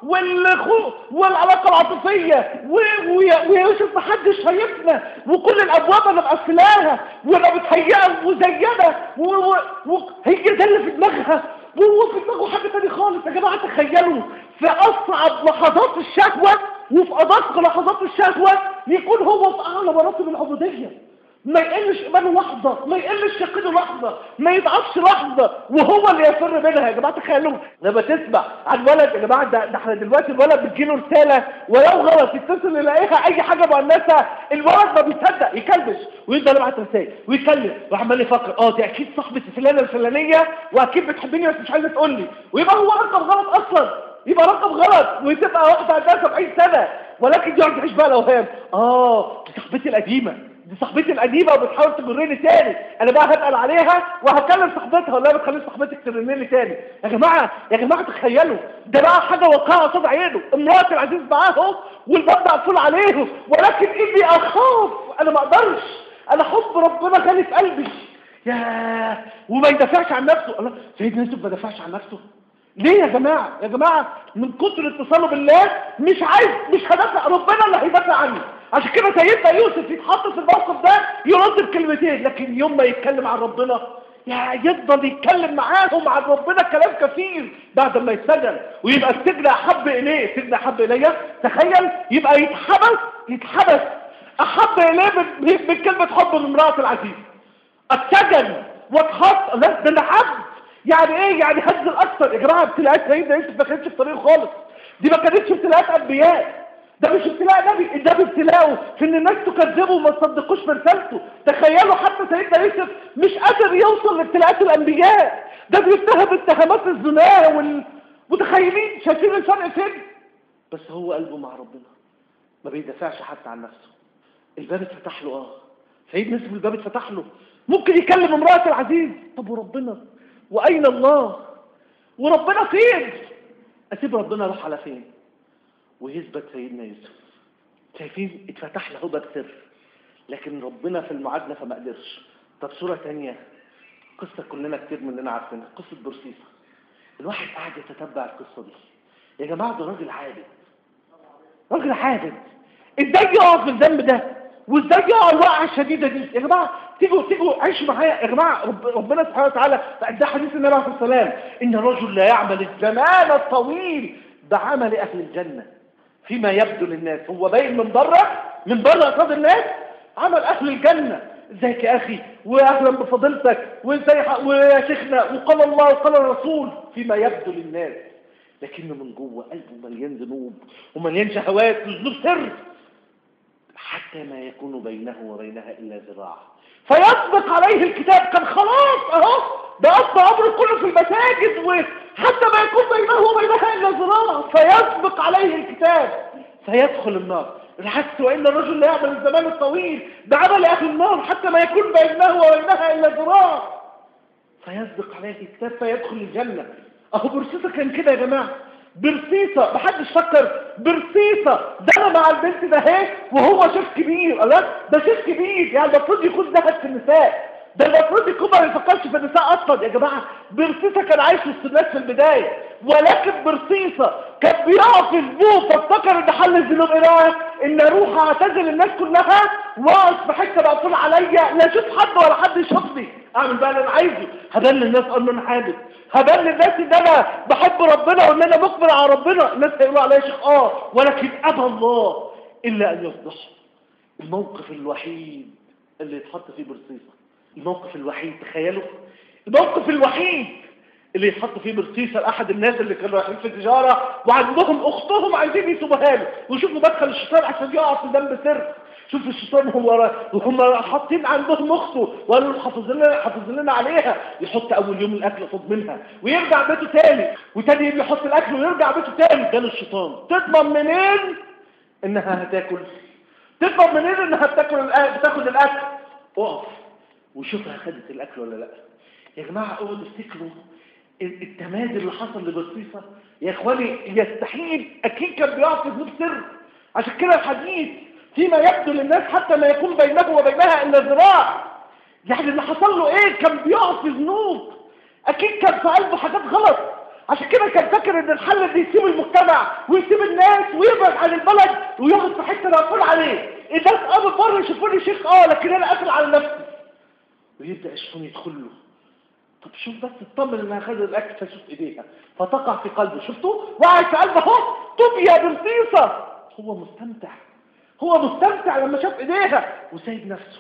والعلاقه العاطفيه ويوسف محدش شايفنا وكل الابواب انا مقفلاها وانا متهيئه ومزينه هي ده اللي في دماغها، وهو في دماغه حاجه ثانيه خالص. يا جماعه تخيلوا في اصعب لحظات الشهوه وفي ادق لحظات الشهوه يكون هو في اعلى مراتب العبوديه، ما يقلش ايمانه لحظه، ما يقلش يقينه لحظه، ما يضعفش لحظه، وهو اللي يفر منها. يا جماعه تخيلوا لما تسمع عن ولد، يا جماعه ده احنا دلوقتي الولد بتجيله رساله ولو غلط يتصل يلاقيها اي حاجه مؤنثه، الولد ما بيصدق يكلبش ويفضل يبعت رسائل ويكلم وعمال يفكر دي اكيد صاحبه فلانه الفلانيه واكيد بتحبني بس مش عايزه تقول لي، ويبقى هو رقم غلط اصلا، يبقى رقم غلط، وتبقى واحده عندها 70 سنه ولكن يقعد يعيش بقى الاوهام. دي صاحبتي القديمه، دي صاحبتي القديمه وبتحاول تجرني تاني، انا بقى هسال عليها وهكلم صاحبتها ولا بتخلي صاحبتك ترنني تاني. يا جماعه تخيلوا ده بقى حاجه واقعه قصاد عينه، امراه العزيز معاهم والباب مقفول عليهم، ولكن اني اخاف، انا ما اقدرش، انا حب ربنا غالي في قلبي. يا وما يدافعش عن نفسه. الله سيدنا يوسف ما دافعش عن نفسه ليه يا جماعه؟ يا جماعه من كتر اتصاله بالله مش هدافع، ربنا اللي هيدافع عني. عشان كده سيدنا يوسف يتحط في الموقف ده يرد بكلمتين، لكن يوم ما يتكلم عن ربنا يفضل يتكلم معاهم عن ربنا كلام كثير بعد ما يتسجن ويبقى السجن احب اليه. السجن احب اليه، تخيل يبقى يتحبس احب اليه من كلمه حب من امراه العزيز. اتسجن واتحط، لا ده انا عبد. يعني ايه؟ يعني هزل اكتر. يا جماعه ابتلاءات سيدنا يوسف ما كانتش في طريقه خالص، دي ما كانتش ابتلاءات انبياء، ده مش ابتلاء نبي، ده ابتلاءه في ان الناس تكذبه وما تصدقوش في رسالته. تخيلوا حتى سيدنا يوسف مش قادر يوصل لابتلاءات الانبياء، ده بيتهم اتهامات الزنا متخيلين؟ شايفين الفرق فين؟ بس هو قلبه مع ربنا ما بيدافعش حتى عن نفسه. الباب اتفتح له، سيدنا يوسف الباب اتفتح له، ممكن يكلم امرأة العزيز. طب وربنا؟ واين الله؟ وربنا فين؟ اسيب ربنا اروح على فين؟ ويثبت سيدنا يوسف. شايفين اتفتح له باب سر، لكن ربنا في المعادله فما قدرش. طب صوره ثانيه، قصه كلنا كتير مننا عارفينها، قصه برسيسه. الواحد قاعد يتتبع القصه دي. يا جماعه ده راجل عابد، راجل عابد، ازاي يقع في الذنب ده؟ وازاي يقع الوقعه الشديده دي؟ يا جماعه تيجوا عيشوا معايا يا جماعه. ربنا سبحانه وتعالى ده حديث النبي عليه الصلاه والسلام، ان الرجل لا يعمل الزمان الطويل بعمل اهل الجنه فيما يبدو للناس. هو باين من بره قصاد الناس عمل اهل الجنه، ازيك يا اخي واهلا بفضيلتك ويا شيخنا وقال الله وقال الرسول، فيما يبدو للناس، لكنه من جوه قلبه مليان ذنوب ومليان شهوات وذنوب سر، حتى ما يكون بينه وبينها الا ذراع فيسبق عليه الكتاب. كان خلاص اهو ده قضى عمره كله في المساجد وحتى ما يكون بينه وبينها الا ذراع فيسبق عليه الكتاب فيدخل النار. العكس، وان الرجل لا يعمل الزمان الطويل بعمل اهل النار حتى ما يكون بينه وبينها الا ذراع فيسبق عليه الكتاب فيدخل الجنه. اهو برصيصه كان كده يا جماعه، برصيصه محدش فكر، برصيصه ده مع البنت ده اهي وهو شيخ كبير. الله، ده شيخ كبير يعني المفروض يكون زهد في النساء، ده المفروض يكون ما يفكرش في النساء اصلا يا جماعه. برصيصه كان عايش وسط الناس في البدايه، ولكن برصيصه كان بيقف في الذنوب فافتكر ان حل الذنوب ايه؟ ان اروح اعتزل الناس كلها واقف في حته مقفول عليا، لا اشوف حد ولا حد يشوفني، اعمل بقى اللي انا عايزه، هبان للناس ان انا حابب، هبان للناس ان انا بحب ربنا وان انا مقبل على ربنا. الناس هيقولوا عليا شيخ ولكن ابى الله الا ان يفضح. الموقف الوحيد اللي يتحط فيه برصيصه، الموقف الوحيد، تخيلوا الموقف الوحيد اللي يتحط فيه برصيصه لاحد الناس اللي كانوا رايحين في تجاره وعندهم اختهم عايزين يسيبوها له، وشوفوا مدخل الشيطان عشان يقع في ذنب سر. شوف الشيطان وهم حاطين عندهم اخته وقالوا له حافظ لنا عليها، يحط اول يوم الاكل خد منها ويرجع بيته تاني، وتاني يوم يحط الاكل ويرجع بيته تاني. ده الشيطان. تضمن منين انها هتاكل؟ تضمن منين انها بتاكل الاكل؟ اقف وشوفها خدت الاكل ولا لا. يا جماعه اوعوا تفتكروا التمادي اللي حصل لبرصيصه يا اخواني يستحيل، اكيد كان بيقع في ذنوب سر. عشان كده الحديث فيما يبدو للناس حتى ما يكون بينه وبينها الا ذراع، يعني اللي حصل له ايه؟ كان بيقع في ذنوب، اكيد كان في قلبه حاجات غلط. عشان كده كان فاكر ان الحل ان يسيب المجتمع ويسيب الناس ويبعد عن البلد ويقعد في حته مقفول عليه. الناس اول مره يشوفوني شيخ لكن انا قافل على نفسي، ويبدا الشيطان يدخل له. طب شوف بس اطمن انها خدت الاكل فشوف ايديها فتقع في قلبه، شفتوا وقعت في قلبه اهو. طب يا برصيصه هو مستمتع لما شاف ايديها وسايب نفسه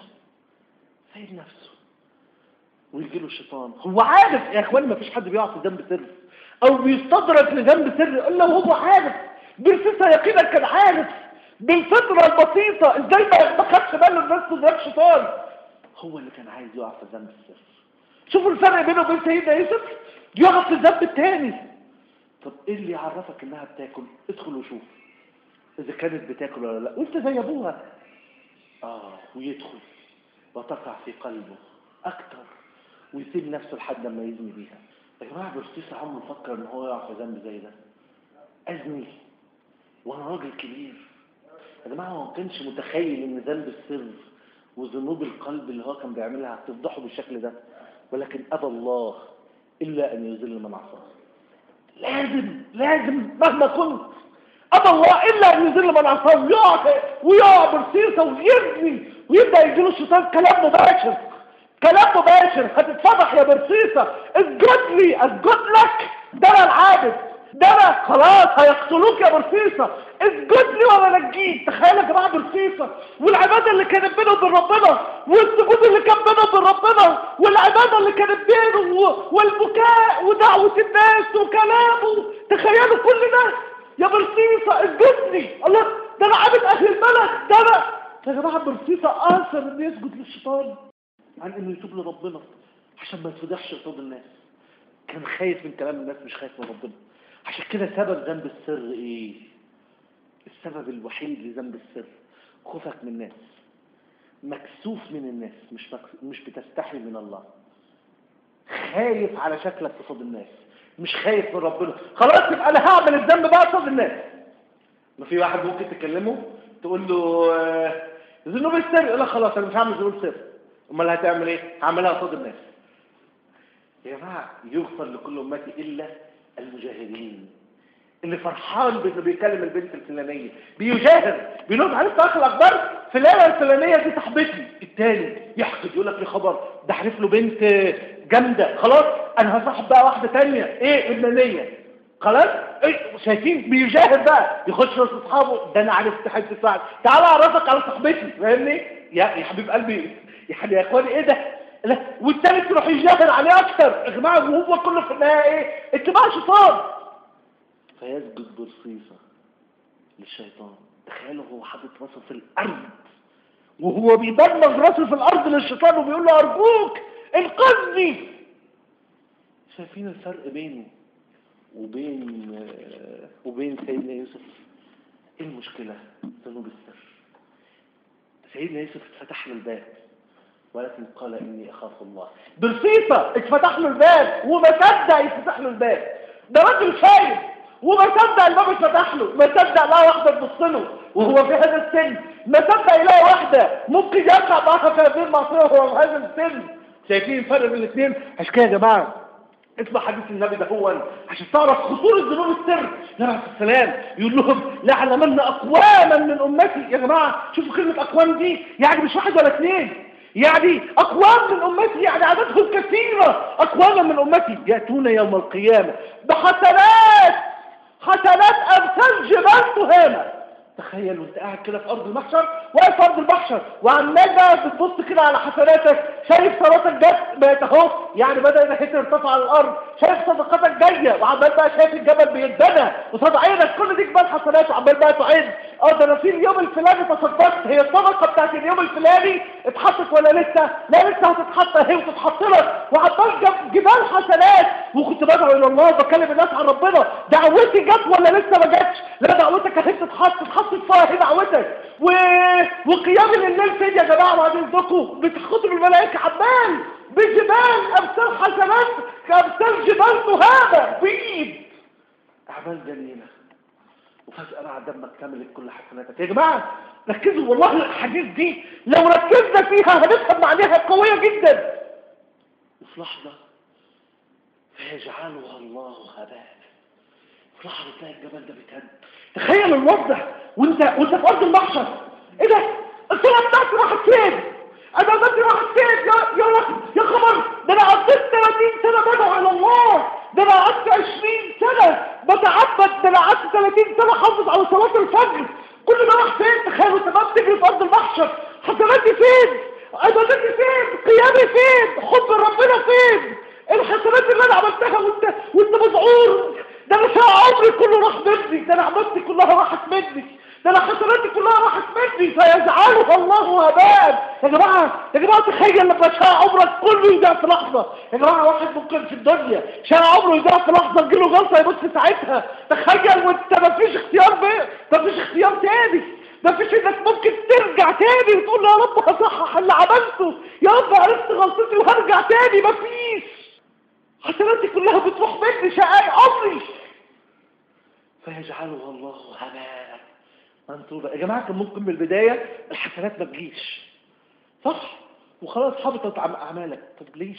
ويجي له الشيطان. هو عارف يا اخوان ما فيش حد بيقع في ذنب سر او بيستدرك لذنب سر الا وهو عارف. برصيصه يقينا كان عارف بالفطره البسيطه ازاي ما خدش باله الناس تدرك شيطان. هو اللي كان عايز يقع في ذنب السر. شوفوا الفرق بينه وبين سيدنا يوسف، يقع في الذنب الثاني. طب ايه اللي يعرفك انها بتاكل؟ ادخل وشوف اذا كانت بتاكل ولا لا وانت زي ابوها. ويدخل وتقع في قلبه اكتر ويسيب نفسه لحد ما يزني بيها. يا جماعه برصيصه عمره فكر ان هو يقع في ذنب زي ده؟ ازني وانا راجل كبير؟ يا جماعه هو ما كانش متخيل ان ذنب السر وذنوب القلب اللي هو كان بيعملها هتفضحه بالشكل ده، ولكن ابى الله الا ان يذل من عصاه. لازم مهما كنت ابى الله الا ان يذل من عصاه ويقع برصيصه ويزني ويبدا يجيله الشيطان كلام مباشر هتتفضح يا برصيصه، اسجد لك، ده انا العابد، ده انا خلاص هيقتلوك يا برصيصه، اسجد لي وانا نجيك. تخيل يا جماعه برصيصه والعباده اللي كانت بينه وبين ربنا والسجود اللي كان بينه وبين ربنا والعباده اللي كانت بينه والبكاء ودعوه الناس وكلامه. تخيلوا كل ده يا برصيصه، اسجد لي. الله، ده انا عابد اهل البلد، ده انا. يا جماعه برصيصه اثر انه يسجد للشيطان عن انه يتوب لربنا عشان ما يتفضحش قصاد الناس. كان خايف من كلام الناس مش خايف من ربنا. عشان كده سبب ذنب السر ايه؟ السبب الوحيد لذنب السر خوفك من الناس، مكسوف من الناس، مش بتستحي من الله، خايف على شكلك قصاد الناس، مش خايف من ربنا. خلاص يبقى انا هعمل الذنب بقى قصاد الناس. ما في واحد ممكن تكلمه تقول له ذنوب السر، يقول لك خلاص انا مش هعمل ذنوب السر. امال هتعمل ايه؟ هعملها قصاد الناس. يا جماعه يغفر لكل امتي الا المجاهدين، اللي فرحان بانه بيكلم البنت الفلانيه، بيجاهر، بيقول عرفت اخر الاخبار فلانه الفلانيه دي صاحبتي. الثاني يحقد يقول لك يا خبر ده عرف له بنت جامده، خلاص انا هصاحب بقى واحده ثانيه ايه لبنانيه، خلاص شايفين بيجاهد بقى، يخش وسط اصحابه، ده انا عرفت حته فعل، تعالى اعرفك على صاحبتي، فاهمني يا حبيب قلبي، يا اخواني ايه ده؟ لا، والتالت يروح يجاهد عليه اكتر يا جماعه، وهو كله في النهايه ايه؟ اتباع شيطان. فيسجد برصيصه للشيطان. تخيلوا هو حاطط راسه في الارض وهو بيدمج راسه في الارض للشيطان وبيقول له ارجوك انقذني. شايفين الفرق بينه وبين سيدنا يوسف؟ ايه المشكله؟ ذنوب السر. سيدنا يوسف اتفتح له الباب ولكن قال اني اخاف الله. برصيصه اتفتح له الباب وما صدق يفتح له الباب. ده راجل خايف وما صدق الباب اتفتح له، ما صدق لا واحده تبص له وهو في هذا السن، ما صدق يلاقي واحده ممكن يقع معاها في هذه المعصيه وهو في هذا السن. شايفين الفرق بين الاثنين؟ عشان كده يا جماعه اسمع حديث النبي ده هو عشان تعرف خطوره ذنوب السر. النبي عليه السلام يقول لهم لأعلمن اقواما من امتي. يا جماعه شوفوا كلمه اقوام دي، يعني مش واحد ولا اثنين، يعني اقوام من امتي، يعني عددهم كثيره. اقواما من امتي ياتون يوم القيامه بحسنات امثال جبال تهامه. تخيل وانت قاعد كده في ارض المحشر، واقف في ارض المحشر وعمال بقى بتبص كده على حسناتك، شايف صلاتك جت بقت اهو، يعني بدا ناحيه ترتفع على الارض، شايف صدقاتك جايه، وعمال بقى شايف الجبل بيتبنى قصاد عينك، كل دي جبال حسنات، وعمال بقى تعد ده انا في اليوم الفلاني تصدقت، هي الصدقه بتاعت اليوم الفلاني اتحطت ولا لسه؟ لا لسه هتتحط اهي وتتحط لك، وعمال جبال حسنات. وكنت بدعو الى الله بكلم الناس عن ربنا، دعوتي جت ولا لسه ما جاتش؟ لا دعوتك اهي اتحطت فيها اهي دعوتك. وقيام الليل فين يا جماعه بعد اذنكم؟ بتخاطب الملائكه عمال بجبال امثال حسنات كامثال جبال تهامه بيض، اعمال جميله، وفجاه مع دمك كامل كل حسناتك. يا جماعه ركزوا والله، الاحاديث دي لو ركزنا فيها هنفهم معناها قويه جدا. وفي لحظه فيجعلها الله هباء، في لحظه تلاقي الجبل ده بيتهد. تخيل الوضع وانت في ارض المحشر، ايه ده؟ الصلاه بتاعتي راحت فين؟ عبادتي راحت فين؟ يا خبر، ده انا قضيت 30 سنه بدعو الى الله، ده انا قعدت 20 سنه بتعبد، ده انا قعدت 30 سنه حافظ على صلاه الفجر، كل ده راح فين؟ تخيل وانت بقى بتجري في ارض المحشر، حسناتي فين؟ عبادتي فين؟ قيامي فين؟ حب ربنا فين؟ الحسنات اللي انا عملتها وانت مذعور، ده انا عمري كله راح مني، ده انا عبادتي كلها راحت مني، ده انا حسناتي كلها راحت مني، فيجعلها الله هباء. يا جماعه تخيل لما شاء عمرك كله يضيع في لحظه. يا جماعه واحد ممكن في الدنيا شاء عمره يضيع في لحظه تجيله غلطه يبص ساعتها. تخيل وانت مفيش اختيار مفيش اختيار تاني، مفيش انك ممكن ترجع تاني وتقول يا رب هصحح اللي عملته، يا رب عرفت غلطتي وهرجع تاني. مفيش، حسناتي كلها بتروح مني، شقاي عمري. فيجعلها الله هباء منثورا. يا جماعه كان ممكن من البدايه الحسنات ما تجيش، صح؟ وخلاص حبطت اعمالك. طب ليه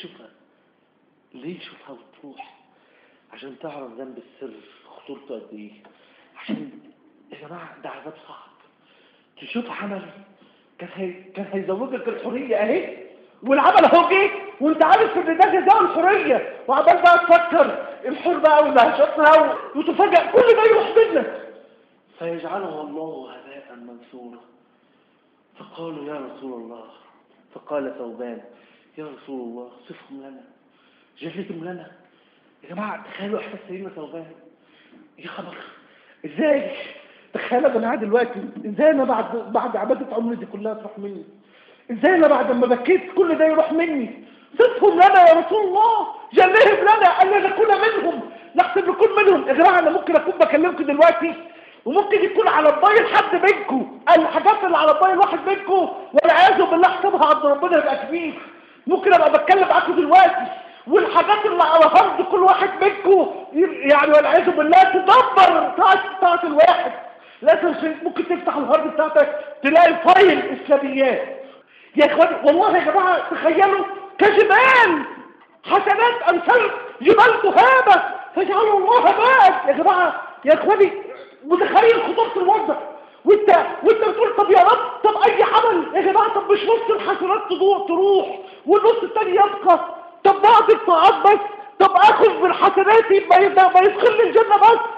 شوفها وتروح؟ عشان تعرف ذنب السر خطورته قد ايه. عشان يا جماعه ده عذاب صعب. تشوف عمل كان هيزوجك الحريه اهي، والعمل اهو جه وانت عارف ان ده جزاء الحريه، وعمال بقى تفكر الحر بقى والهشتها وتفاجئ كل ده يروح منك. فيجعلها الله هباء منثورا. فقالوا يا رسول الله، فقال ثوبان يا رسول الله صفهم لنا، جلدهم لنا. يا جماعه تخيلوا احساس سيدنا ثوبان، يا خبر ازاي؟ تخيل انا قاعد دلوقتي، ازاي انا بعد عباده عمري دي كلها تروح مني؟ ازاي انا بعد ما بكيت كل ده يروح مني؟ صفهم لنا يا رسول الله، جلهم لنا الا نكون منهم، نحسب نكون منهم. يا جماعه انا ممكن اكون بكلمكم دلوقتي وممكن يكون على موبايل حد منكم، الحاجات اللي على موبايل واحد منكم والعياذ بالله حسابها عند ربنا يبقى كبير. ممكن ابقى بتكلم معاكم دلوقتي والحاجات اللي على هارد كل واحد منكم يعني والعياذ بالله تدمر طاعه الواحد. للاسف ممكن تفتح الهارد بتاعتك تلاقي فايل اسلاميات. يا اخواني والله يا جماعه تخيلوا كجبال حسنات امثال جبال تهامه فجعلوا الله هباء. يا جماعه يا اخواني متخيل خطوره الوضع، وانت بتقول طب يا رب، طب اي عمل يا جماعه، طب مش نص الحسنات تروح والنص الثاني يبقى، طب بعض الطاعات بس، طب اخذ من حسناتي ما يدخل الجنه بس،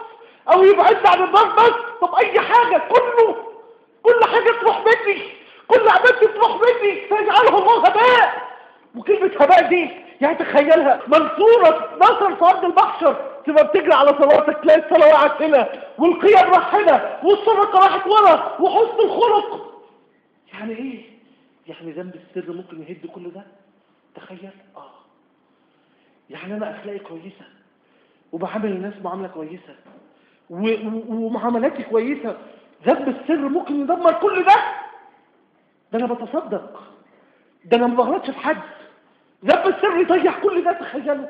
او يبعدني عن النار بس. طب اي حاجة، كل حاجة تروح مني، كل عبادتي تروح مني، فيجعله الله هباء. وكلمة هباء دي يعني تخيلها منصورة نصر في ارض المحشر، تبقى بتجري على صلاتك تلاقي الصلاة وقعت هنا، والقيام راح هنا، والصدقة راحت ورا، وحسن الخلق. يعني ايه؟ يعني ذنب السر ممكن يهد كل ده؟ تخيل. يعني انا اخلاقي كويسة وبعامل الناس معاملة كويسة ومعاملاتي كويسة، ذنب السر ممكن يدمر كل ده؟ ده انا بتصدق، ده انا ما بغلطش في حد، ذنب السر يضيع كل ده. تخيلوا.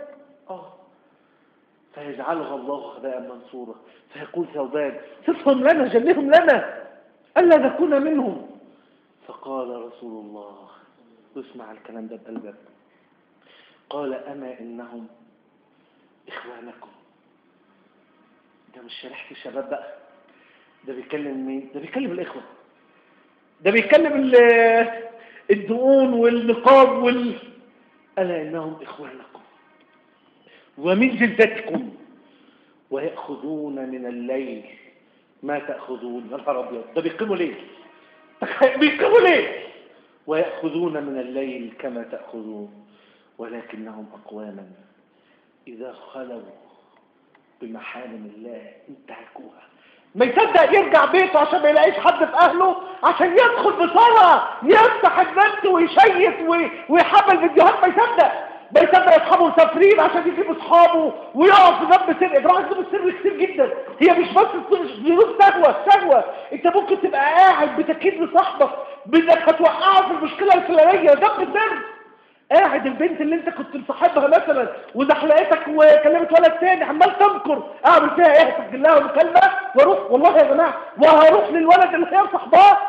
فيجعلها الله هباء منصورا. فيقول ثوبان صفهم لنا، جنهم لنا الا نكون منهم. فقال رسول الله، اسمع الكلام ده بقلبك، قال اما انهم اخوانكم. ده مش شريحة الشباب بقى، ده بيتكلم مين؟ ده بيتكلم الاخوة، ده بيتكلم الدقون والنقاب الا انهم اخوانكم ومن جلدتكم ويأخذون من الليل ما تأخذون. يا نهار ابيض، ده بيقيموا ليه؟ بيقيموا ليه؟ ويأخذون من الليل كما تأخذون ولكنهم أقواما إذا خلوا بمحارم الله انتهكوها. ما يصدق يرجع بيته عشان ما يلاقيش حد في أهله، عشان يدخل بسرعة يفتح النت ويشيط ويحمل فيديوهات. ما يصدق أصحابه مسافرين عشان يجيب أصحابه ويقف في ذنب سر. إجراء ذنب السر كتير جدا. هي مش بس ذنوب سهوة. أنت ممكن تبقى قاعد بتأكيد لصاحبك بإنك هتوقعه في المشكلة الفلانية، ذنب سر. قاعد البنت اللي انت كنت مصاحبها مثلا وزحلقتك وكلمت ولد تاني، عمال تنكر، اعمل فيها ايه؟ اسجل لها مكالمه واروح، والله يا جماعه، وهروح للولد اللي هي صاحباه.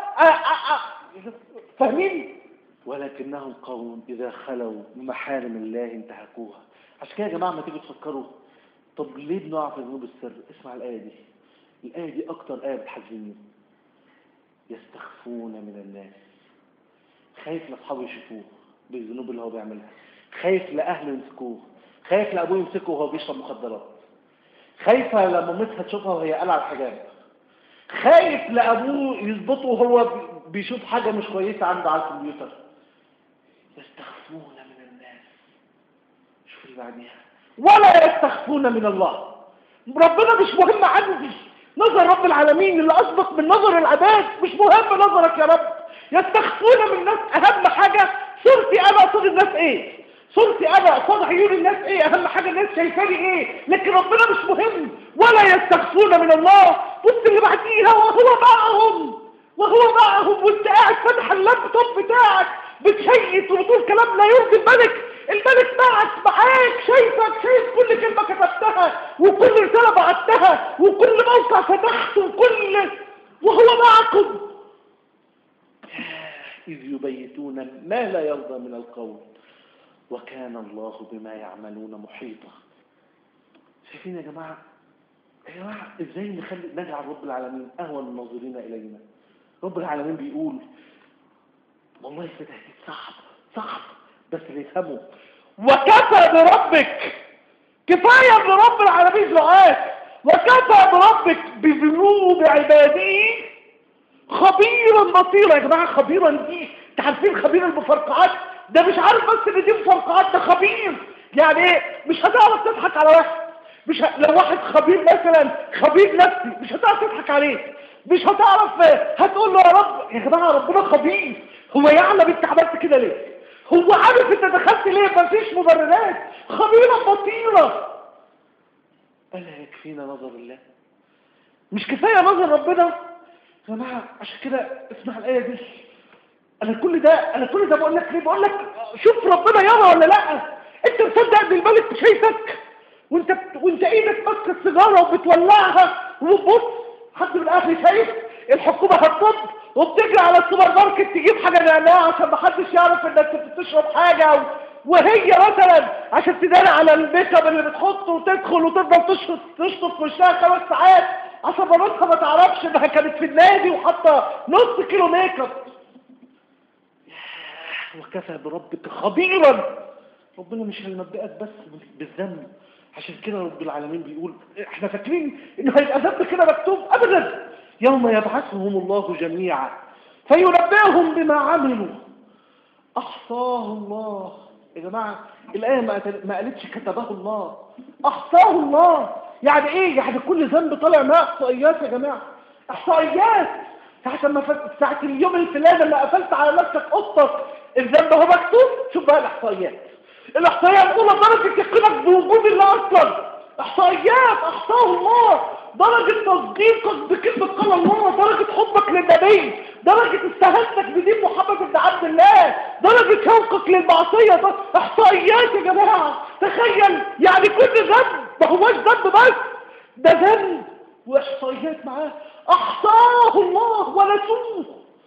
فاهمين؟ ولكنهم قوم اذا خلوا بمحارم الله انتهكوها. عشان كده يا جماعه ما تيجوا تفكروا طب ليه بنقع في ذنوب السر؟ اسمع الايه دي. الايه دي اكتر ايه بتحزنني. يستخفون من الناس. خايف لاصحابه يشوفوه بالذنوب اللي هو بيعملها، خايف لأهله يمسكوه، خايف لأبوه يمسكه وهو بيشرب مخدرات، خايفة لمامتها تشوفها وهي قلعة الحجاب، خايف لأبوه يظبطه وهو بيشوف حاجة مش كويسة عنده على الكمبيوتر. يستخفون من الناس. شوف اللي بعديها، ولا يستخفون من الله. ربنا مش مهم عندي، نظر رب العالمين اللي أسبق من نظر العباد مش مهم نظرك يا رب. يستخفون من الناس. أهم حاجة صورتي أنا قصاد الناس إيه؟ صورتي أنا قصاد عيون الناس إيه؟ أهم حاجة الناس شايفاني إيه؟ لكن ربنا مش مهم. ولا يستخفون من الله. بص اللي بعديها، وهو معهم وانت قاعد فاتح اللابتوب بتاعك بتشيط وبتقول كلام لا يرضي الملك. الملك معاك شايفك، شايف كل كلمة كتبتها وكل رسالة بعتها وكل موقع فتحته وهو معكم إذ يبيتون ما لا يرضى من القول وكان الله بما يعملون محيطا. شايفين يا جماعة؟ ازاي نجعل رب العالمين أهون الناظرين إلينا؟ رب العالمين بيقول والله فتحتي صعب بس اللي يفهموا وكفى بربك. كفاية برب العالمين دعاء. وكفى بربك بذنوب عباده خبيرا بصيرا. يا جماعة خبيرا دي انت عارفين خبير المفرقعات ده مش عارف بس ان دي مفرقعات، ده خبير. يعني ايه؟ مش هتعرف تضحك على واحد. لو واحد خبير مثلا خبير نفسي مش هتعرف تضحك عليه، مش هتعرف هتقول له يا رب. يا جماعة ربنا خبير. هو يعلم انت عملت كده ليه، هو عارف انت دخلت ليه، مفيش مبررات. خبيرا بصيرا. ألا يكفينا نظر الله؟ مش كفاية نظر ربنا يا جماعة؟ عشان كده اسمع الآية دي. أنا كل ده بقول لك ليه؟ بقول لك شوف ربنا يرى ولا لا. أنت مصدق إن الملك شايفك وأنت إيدك ماسكة السيجارة وبتولعها وبص حد من الأهل شايف؟ الحكومة هتطب وبتجري على السوبر ماركت تجيب حاجة نعناع عشان محدش يعرف إنك بتشرب حاجة، وهي مثلا عشان تداري على الميك اب اللي بتحطه وتدخل وتفضل تشطف في وشها 5 ساعات عشان مامتها ما تعرفش انها كانت في النادي وحاطه نص كيلو ميك اب. وكفى بربك خبيرا. ربنا مش هينبئك بس بالذنب، عشان كده رب العالمين بيقول احنا فاكرين انه هيبقى ذنب كده مكتوب؟ ابدا. يوم يبعثهم الله جميعا فينبئهم بما عملوا احصاه الله. يا جماعه الايه ما قالتش كتبه الله، احصاه الله. يعني ايه؟ يعني كل ذنب طالع معاه احصائيات يا جماعه، احصائيات. ساعه اليوم الفلاني اللي قفلت على نفسك اوضتك الذنب هو مكتوب. شوف بقى الاحصائيات، الاحصائيات الاولى درجه يقينك بوجود الله اصلا، احصائيات احصاه الله. درجه تصديقك بكلمه قال الله، درجه حبك للنبي، درجه استهانتك بدين محمد بن عبد الله، درجه شوقك للمعصيه. احصائيات يا جماعه. تخيل يعني كل ذنب ما هوش ذنب بس، ده ذنب واحصائيات معاه. احصاه الله ونسوه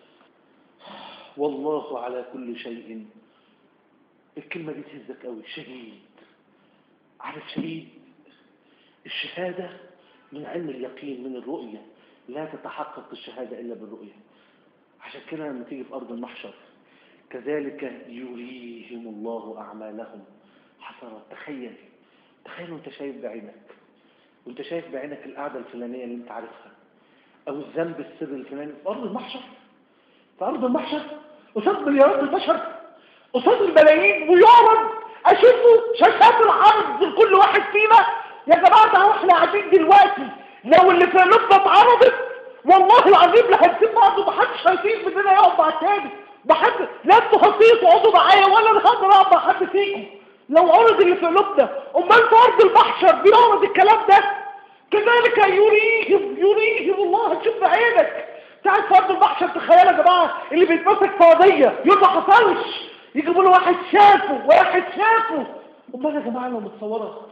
والله على كل شيء. الكلمه دي تهزك قوي. شهيد. عارف شهيد؟ الشهاده من علم اليقين، من الرؤيه. لا تتحقق الشهاده الا بالرؤيه. عشان كده لما تيجي في ارض المحشر كذلك يريهم الله اعمالهم حسرات. تخيل وانت شايف بعينك، وانت شايف بعينك القعده الفلانيه اللي انت عارفها، او الذنب السر الفلاني في ارض المحشر. في ارض المحشر قصاد مليارات البشر، قصاد الملايين، ويعرض اشوفوا شاشات العرض لكل واحد فينا. يا جماعه تعالوا احنا قاعدين دلوقتي، لو اللي في قلوبنا اتعرضت والله العظيم لا هنسيب بعض، ومحدش هيسيب مننا يقعد مع التاني. لا انتوا هتيجوا تقعدوا معايا ولا انا هقدر اقعد مع حد فيكم لو عرض اللي في قلوبنا. امال في ارض المحشر بيعرض الكلام ده. كذلك يريهم الله. هتشوف بعينك ساعة في ارض المحشر. تخيل يا جماعه اللي بيتمسك في قضيه يقول ما حصلش، يجيبوا له واحد شافه. امال يا جماعه لو متصوره،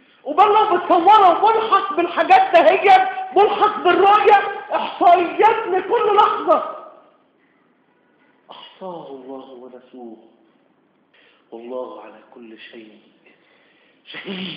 وملحق بالحاجات ده، هي ملحق بالرؤيه، احصائيات لكل لحظه. احصاه الله ونسوه والله على كل شيء شهيد.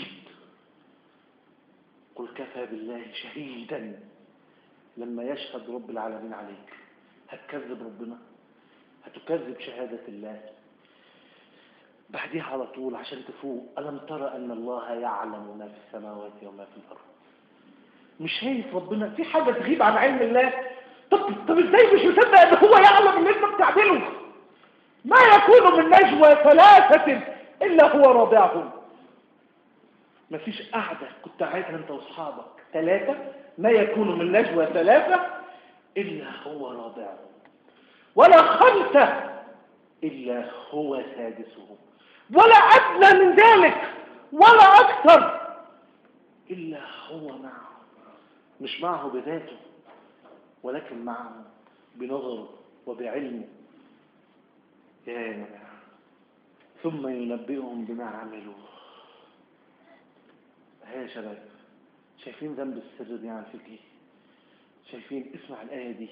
قل كفى بالله شهيدا. لما يشهد رب العالمين عليك هتكذب ربنا؟ هتكذب شهادة الله؟ بعديها على طول عشان تفوق، ألم ترى أن الله يعلم ما في السماوات وما في الأرض؟ مش شايف ربنا في حاجة تغيب عن علم الله؟ طب ازاي مش مصدق ان هو يعلم اللي انت بتعمله؟ ما يكون من نجوى ثلاثة إلا هو رابعهم. مفيش قاعدة كنت قاعدها انت واصحابك ثلاثة، ما يكون من نجوى ثلاثة إلا هو رابعهم، ولا خمسة إلا هو سادسهم، ولا أدنى من ذلك ولا أكثر إلا هو معه. مش معه بذاته، ولكن معه بنظره وبعلمه. يا جماعة ثم ينبئهم بما عملوا. يا شباب شايفين ذنب السر دي عن فيك؟ شايفين؟ اسمع الآية دي.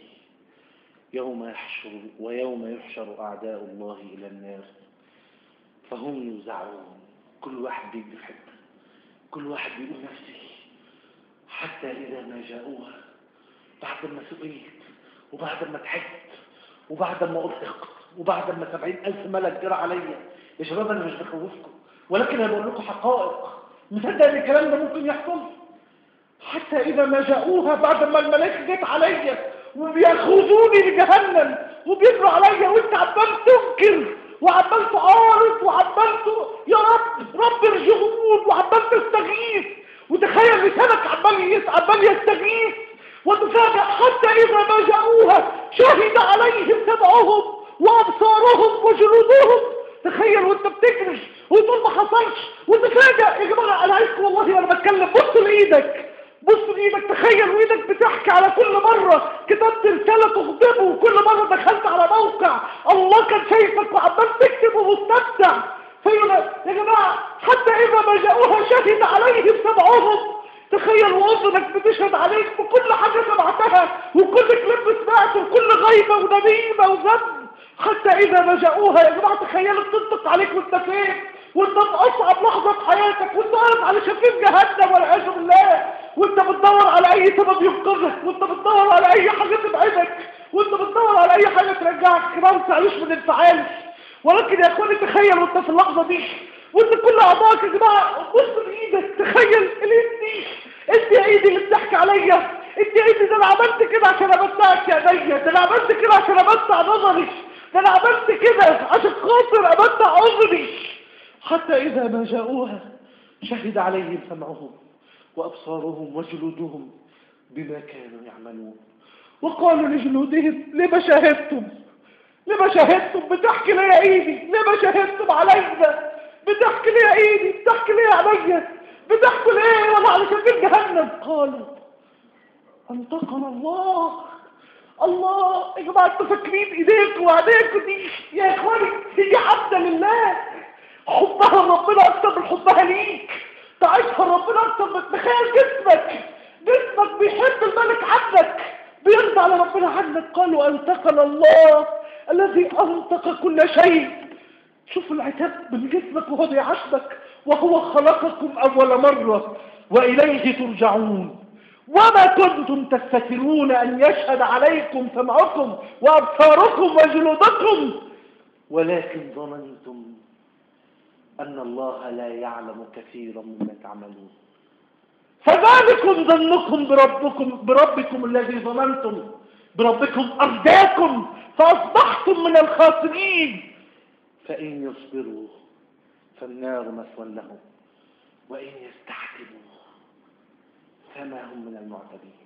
ويوم يحشر أعداء الله إلى النار فهم يوزعون. كل واحد بيجي في حته، كل واحد بيقول نفسي، حتى إذا ما جاءوها، بعد ما سئلت وبعد ما تعبت وبعد ما أرهقت وبعد ما 70,000 ملك جرى عليا. يا شباب أنا مش بخوفكم، ولكن أنا بقول لكم حقائق. مصدق ان الكلام ده ممكن يحصل؟ حتى إذا ما جاءوها، بعد ما الملائكة جت عليا وبياخذوني لجهنم وبيجروا عليا وانت عمال تنكر وعمال تعارض وعمال يا رب ارجعون وعمال تستغيث، وتخيل لسانك عمال يستغيث، وتفاجأ حتى إذا ما جاءوها شهد عليهم سمعهم وأبصارهم وجلودهم. تخيل وانت بتكرش وتقول ما حصلش، وتفاجأ. يا جماعة أنا عايزكم والله وأنا بتكلم بصوا لإيدك، تخيل وإيدك بتحكي على كل مرة كتبت رسالة تغضبه، وكل مرة دخلت على موقع الله كان شايفك وعمال تكتب ومستمتع. يا جماعة حتى إذا ما جاءوها شهد عليهم سمعهم. تخيل وأذنك بتشهد عليك بكل حاجة سمعتها وكل كلمة سمعته وكل غيبة ونميمة وذنب. حتى إذا ما جاءوها يا جماعة تخيلوا بتنطق عليك وانت فين، وانت في أصعب لحظة في حياتك، وانت قاعد على شفير جهنم والعياذ بالله، وانت بتدور على أي سبب ينقذك، وانت بتدور على أي حاجة تبعدك، وانت بتدور على أي حاجة ترجعك كده وتعيش من انفعال. ولكن يا اخواني تخيل وانت في اللحظة دي وانت كل اعضائك يا جماعه بص بايدك، تخيل الايد دي، انت يا ايدي اللي بتحكي عليا، انت يا ايدي ده انا عملت كده عشان امتعك يا ايديا، ده انا عملت كده عشان امتع نظري، ده انا عملت كده عشان خاطر امتع اذني. حتى اذا ما جاءوها شهد عليهم سمعهم وابصارهم وجلودهم بما كانوا يعملون، وقالوا لجلودهم لما شاهدتم؟ لما شاهدتم؟ بتحكي لي يا ايدي، لما شاهدتم علينا؟ بتحكي لي يا ايدي، بتحكي لي يا عليا، بتحكوا ليه ولا على سبيل جهنم؟ قالوا انطقنا الله. الله يا جماعه، انتوا فاكرين ايديكم وعينيكم دي يا اخواني هي عبده لله، حبها لربنا اكتر من حبها ليك، تعيشها ربنا اكتر من تخيل جسمك بيحب الملك عنك، بيرضى على ربنا عنك. قالوا انطقنا الله الذي انطق كل شيء. شوفوا العتاب من جسمك وهو بيعاتبك، وهو خلقكم اول مره واليه ترجعون، وما كنتم تستترون ان يشهد عليكم سمعكم وابصاركم وجلودكم، ولكن ظننتم ان الله لا يعلم كثيرا مما تعملون. فذلكم ظنكم بربكم الذي ظننتم بربكم أرداكم فأصبحتم من الخاسرين. فإن يصبروا فالنار مثوى لهم وإن يستعتبوا فما هم من المعتبين.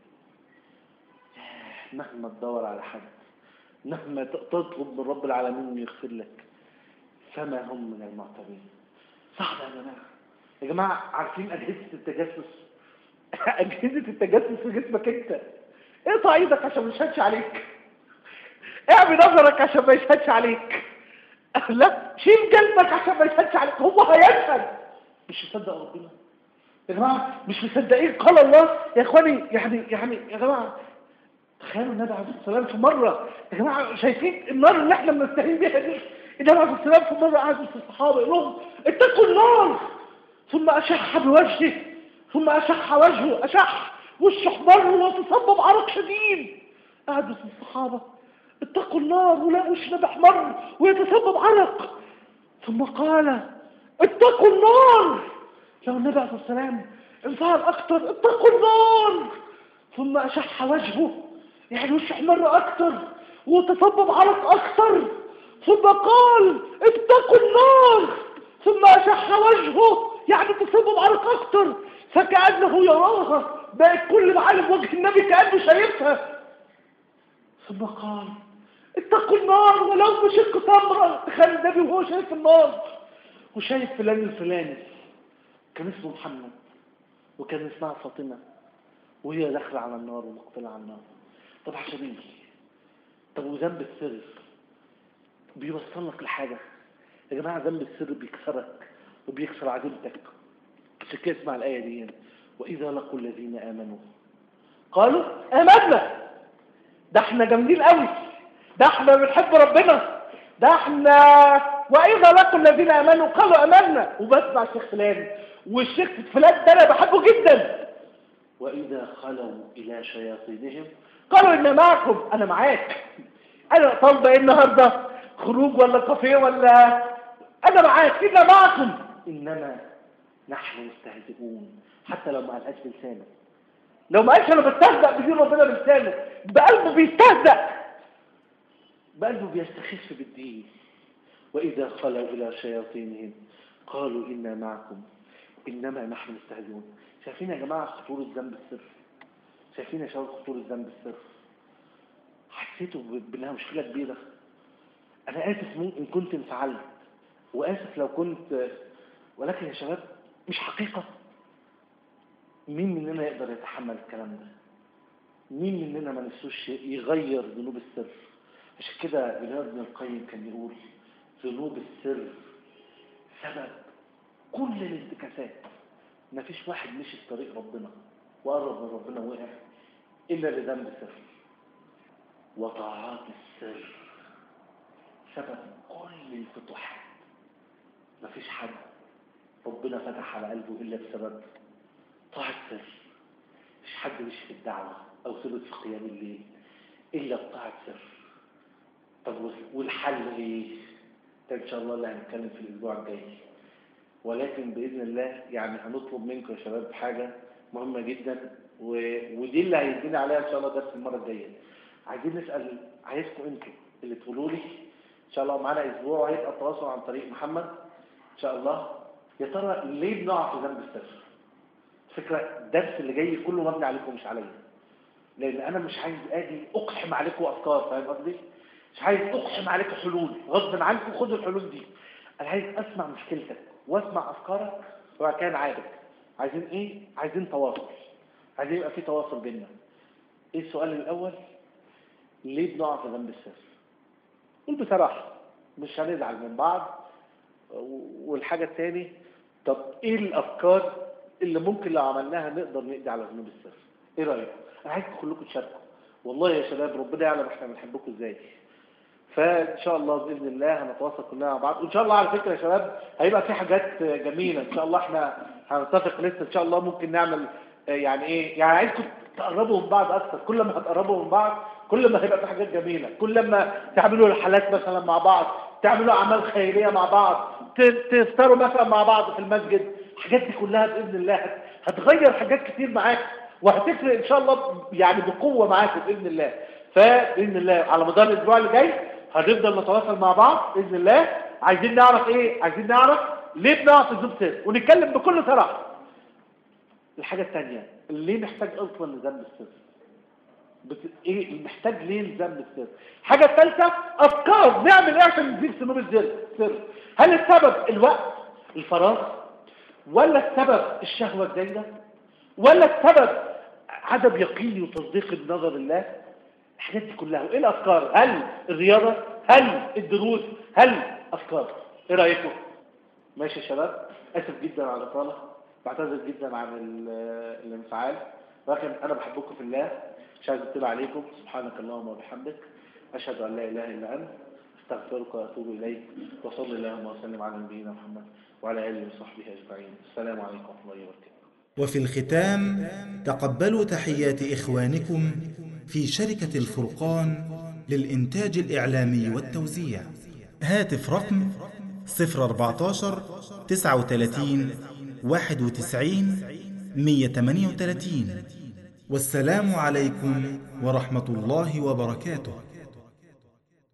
مهما تدور على حد، مهما تطلب من رب العالمين يغفر لك، فما هم من المعتبين. صح يا جماعة؟ يا جماعة عارفين أجهزة التجسس؟ أجهزة التجسس في جسمك أنت. اقطع ايدك عشان ما يشهدش عليك، اعمل نظرك عشان ما يشهدش عليك، لا شيل قلبك عشان ما يشهدش عليك، هو هيشهد. مش مصدق ربنا يا جماعه؟ مش مصدقين قال الله يا اخواني؟ يعني يا جماعه تخيلوا النبي عليه الصلاه والسلام في مره، يا جماعه شايفين النار اللي احنا بنستهين بيها دي؟ النبي عليه الصلاه والسلام في مره قعد في الصحابه يقول لهم اتقوا النار، ثم اشح بوجهه، ثم اشح وجهه، اشح وشه احمر وتصبب عرق شديد. قعدوا في الصحابه اتقوا النار ولا وش نبي احمر ويتصبب عرق، ثم قال اتقوا النار. لو النبي عليه الصلاه والسلام انفعل اكتر اتقوا النار، ثم اشح وجهه يعني وشه احمر اكتر وتصبب عرق اكتر، ثم قال اتقوا النار، ثم اشح وجهه يعني تصبب عرق اكتر، فكأنه يراها، بقت كل معالم وجه النبي كأنه شايفها. ثم قال اتقوا النار ولو بشق تمرة. تخيل النبي وهو شايف النار وشايف فلان الفلاني كان اسمه محمد وكان اسمها فاطمة وهي داخلة على النار ومقتلة على النار. طب عشان ايه؟ طب وذنب السر بيوصلك لحاجة يا جماعة، ذنب السر بيكسرك وبيكسر عزيمتك. عشان كده اسمع الآية دي هنا، وإذا لقوا الذين آمنوا قالوا آمنا. ده احنا جامدين قوي، ده احنا بنحب ربنا، ده احنا وإذا لقوا الذين آمنوا قالوا آمنا. وبسمع الشيخ فلان والشيخ فلان ده أنا بحبه جدا. وإذا خلوا إلى شياطينهم قالوا إن معكم. أنا معاك، أنا طالبة إيه النهاردة؟ خروج ولا كافيه ولا أنا معاك؟ إن معكم إنما نحن مستهزئون. حتى لو ما قالهاش بلسانه، لو ما قالش أنا بستهزأ بدين ربنا بلسانه، بقلبه بيستهزأ، بقلبه بيستخف بالدين. وإذا خلوا إلى شياطينهم قالوا إنا معكم إنما نحن مستهزئون. شايفين يا جماعة خطورة ذنب السر؟ شايفين يا شباب خطورة ذنب السر؟ حسيتوا بأنها مشكلة كبيرة؟ أنا آسف إن كنت انفعلت، وآسف لو كنت، ولكن يا شباب مش حقيقة. مين مننا يقدر يتحمل الكلام ده؟ مين مننا ما نفسوش يغير ذنوب السر؟ عشان كده ابن القيم كان يقول ذنوب السر سبب كل الانتكاسات. ما فيش واحد مشي في طريق ربنا وقرب من ربنا وقع إلا لذنب السر. وطاعات السر سبب كل الفتوحات. ما فيش حد ربنا فتح على قلبه إلا بسبب طاعة سر. مش حد مشي في الدعوة أو ثبت في قيام الليل إلا بطاعة سر. طب والحل إيه؟ ده إن شاء الله اللي هنتكلم في الأسبوع الجاي. ولكن بإذن الله يعني هنطلب منكم يا شباب حاجة مهمة جدا، ودي اللي هيدينا عليها إن شاء الله درس المرة الجاية. عايزين نسأل، عايزكم انتوا اللي تقولوا لي إن شاء الله، معانا أسبوع وهيبقى التواصل عن طريق محمد إن شاء الله. يا ترى ليه بنقع في ذنب السر؟ فكرة الدرس اللي جاي كله مبني عليكم مش عليا، لأن أنا مش عايز أجي أقحم عليكم أفكار، فاهم قصدي؟ مش عايز أقحم عليكم حلول، غصب عنكم خدوا الحلول دي. أنا عايز أسمع مشكلتك وأسمع أفكارك وبعد كده نعالج. عايزين إيه؟ عايزين تواصل، عايزين يبقى في تواصل بيننا. إيه السؤال الأول؟ ليه بنقع في ذنب السر؟ قول بصراحة، مش هنزعل من بعض. والحاجة الثانية، طب إيه الأفكار اللي ممكن لو عملناها نقدر نقضي على ذنوب السر؟ إيه رأيكم؟ أنا عايزكم كلكم تشاركوا. والله يا شباب ربنا يعلم إحنا بنحبكم إزاي. فإن شاء الله بإذن الله هنتواصل كلنا مع بعض. وإن شاء الله على فكرة يا شباب هيبقى في حاجات جميلة إن شاء الله. إحنا هنتفق لسه إن شاء الله ممكن نعمل يعني إيه، يعني عايزكم تقربوا من بعض أكثر. كل ما هتقربوا من بعض كل ما هيبقى في حاجات جميلة. كل ما تعملوا رحلات مثلا مع بعض، تعملوا أعمال خيرية مع بعض، تفطروا مثلا مع بعض في المسجد، الحاجات دي كلها بإذن الله هتغير حاجات كتير معاك وهتفرق إن شاء الله يعني بقوة معاك بإذن الله. فبإذن الله على مدار الأسبوع اللي جاي هنفضل نتواصل مع بعض بإذن الله. عايزين نعرف إيه؟ عايزين نعرف ليه بنقع في ذنب السر ونتكلم بكل صراحة. الحاجة الثانية، ليه محتاج أصلا لذنب السر؟ ايه محتاج ليه لذنب السر؟ الحاجة الثالثة، أفكار نعمل إيه عشان نزيد ذنوب السر؟ هل السبب الوقت الفراغ، ولا السبب الشهوة الزايدة، ولا السبب عدم يقيني وتصديق بنظر الله؟ الحاجات دي كلها. وايه الافكار؟ هل الرياضه؟ هل الدروس؟ هل افكار؟ ايه رايكم؟ ماشي يا شباب، اسف جدا على الاطاله، بعتذر جدا عن الانفعال، ولكن انا بحبكم في الله، مش عايز اطلع عليكم. سبحانك اللهم وبحمدك، اشهد ان لا اله الا انت، استغفرك واتوب اليك، وصلى اللهم وسلم على نبينا محمد وعلى اله وصحبه اجمعين. السلام عليكم ورحمه الله وبركاته. وفي الختام تقبلوا تحيات إخوانكم في شركة الفرقان للإنتاج الإعلامي والتوزيع. هاتف رقم 014 39 91 138. والسلام عليكم ورحمة الله وبركاته.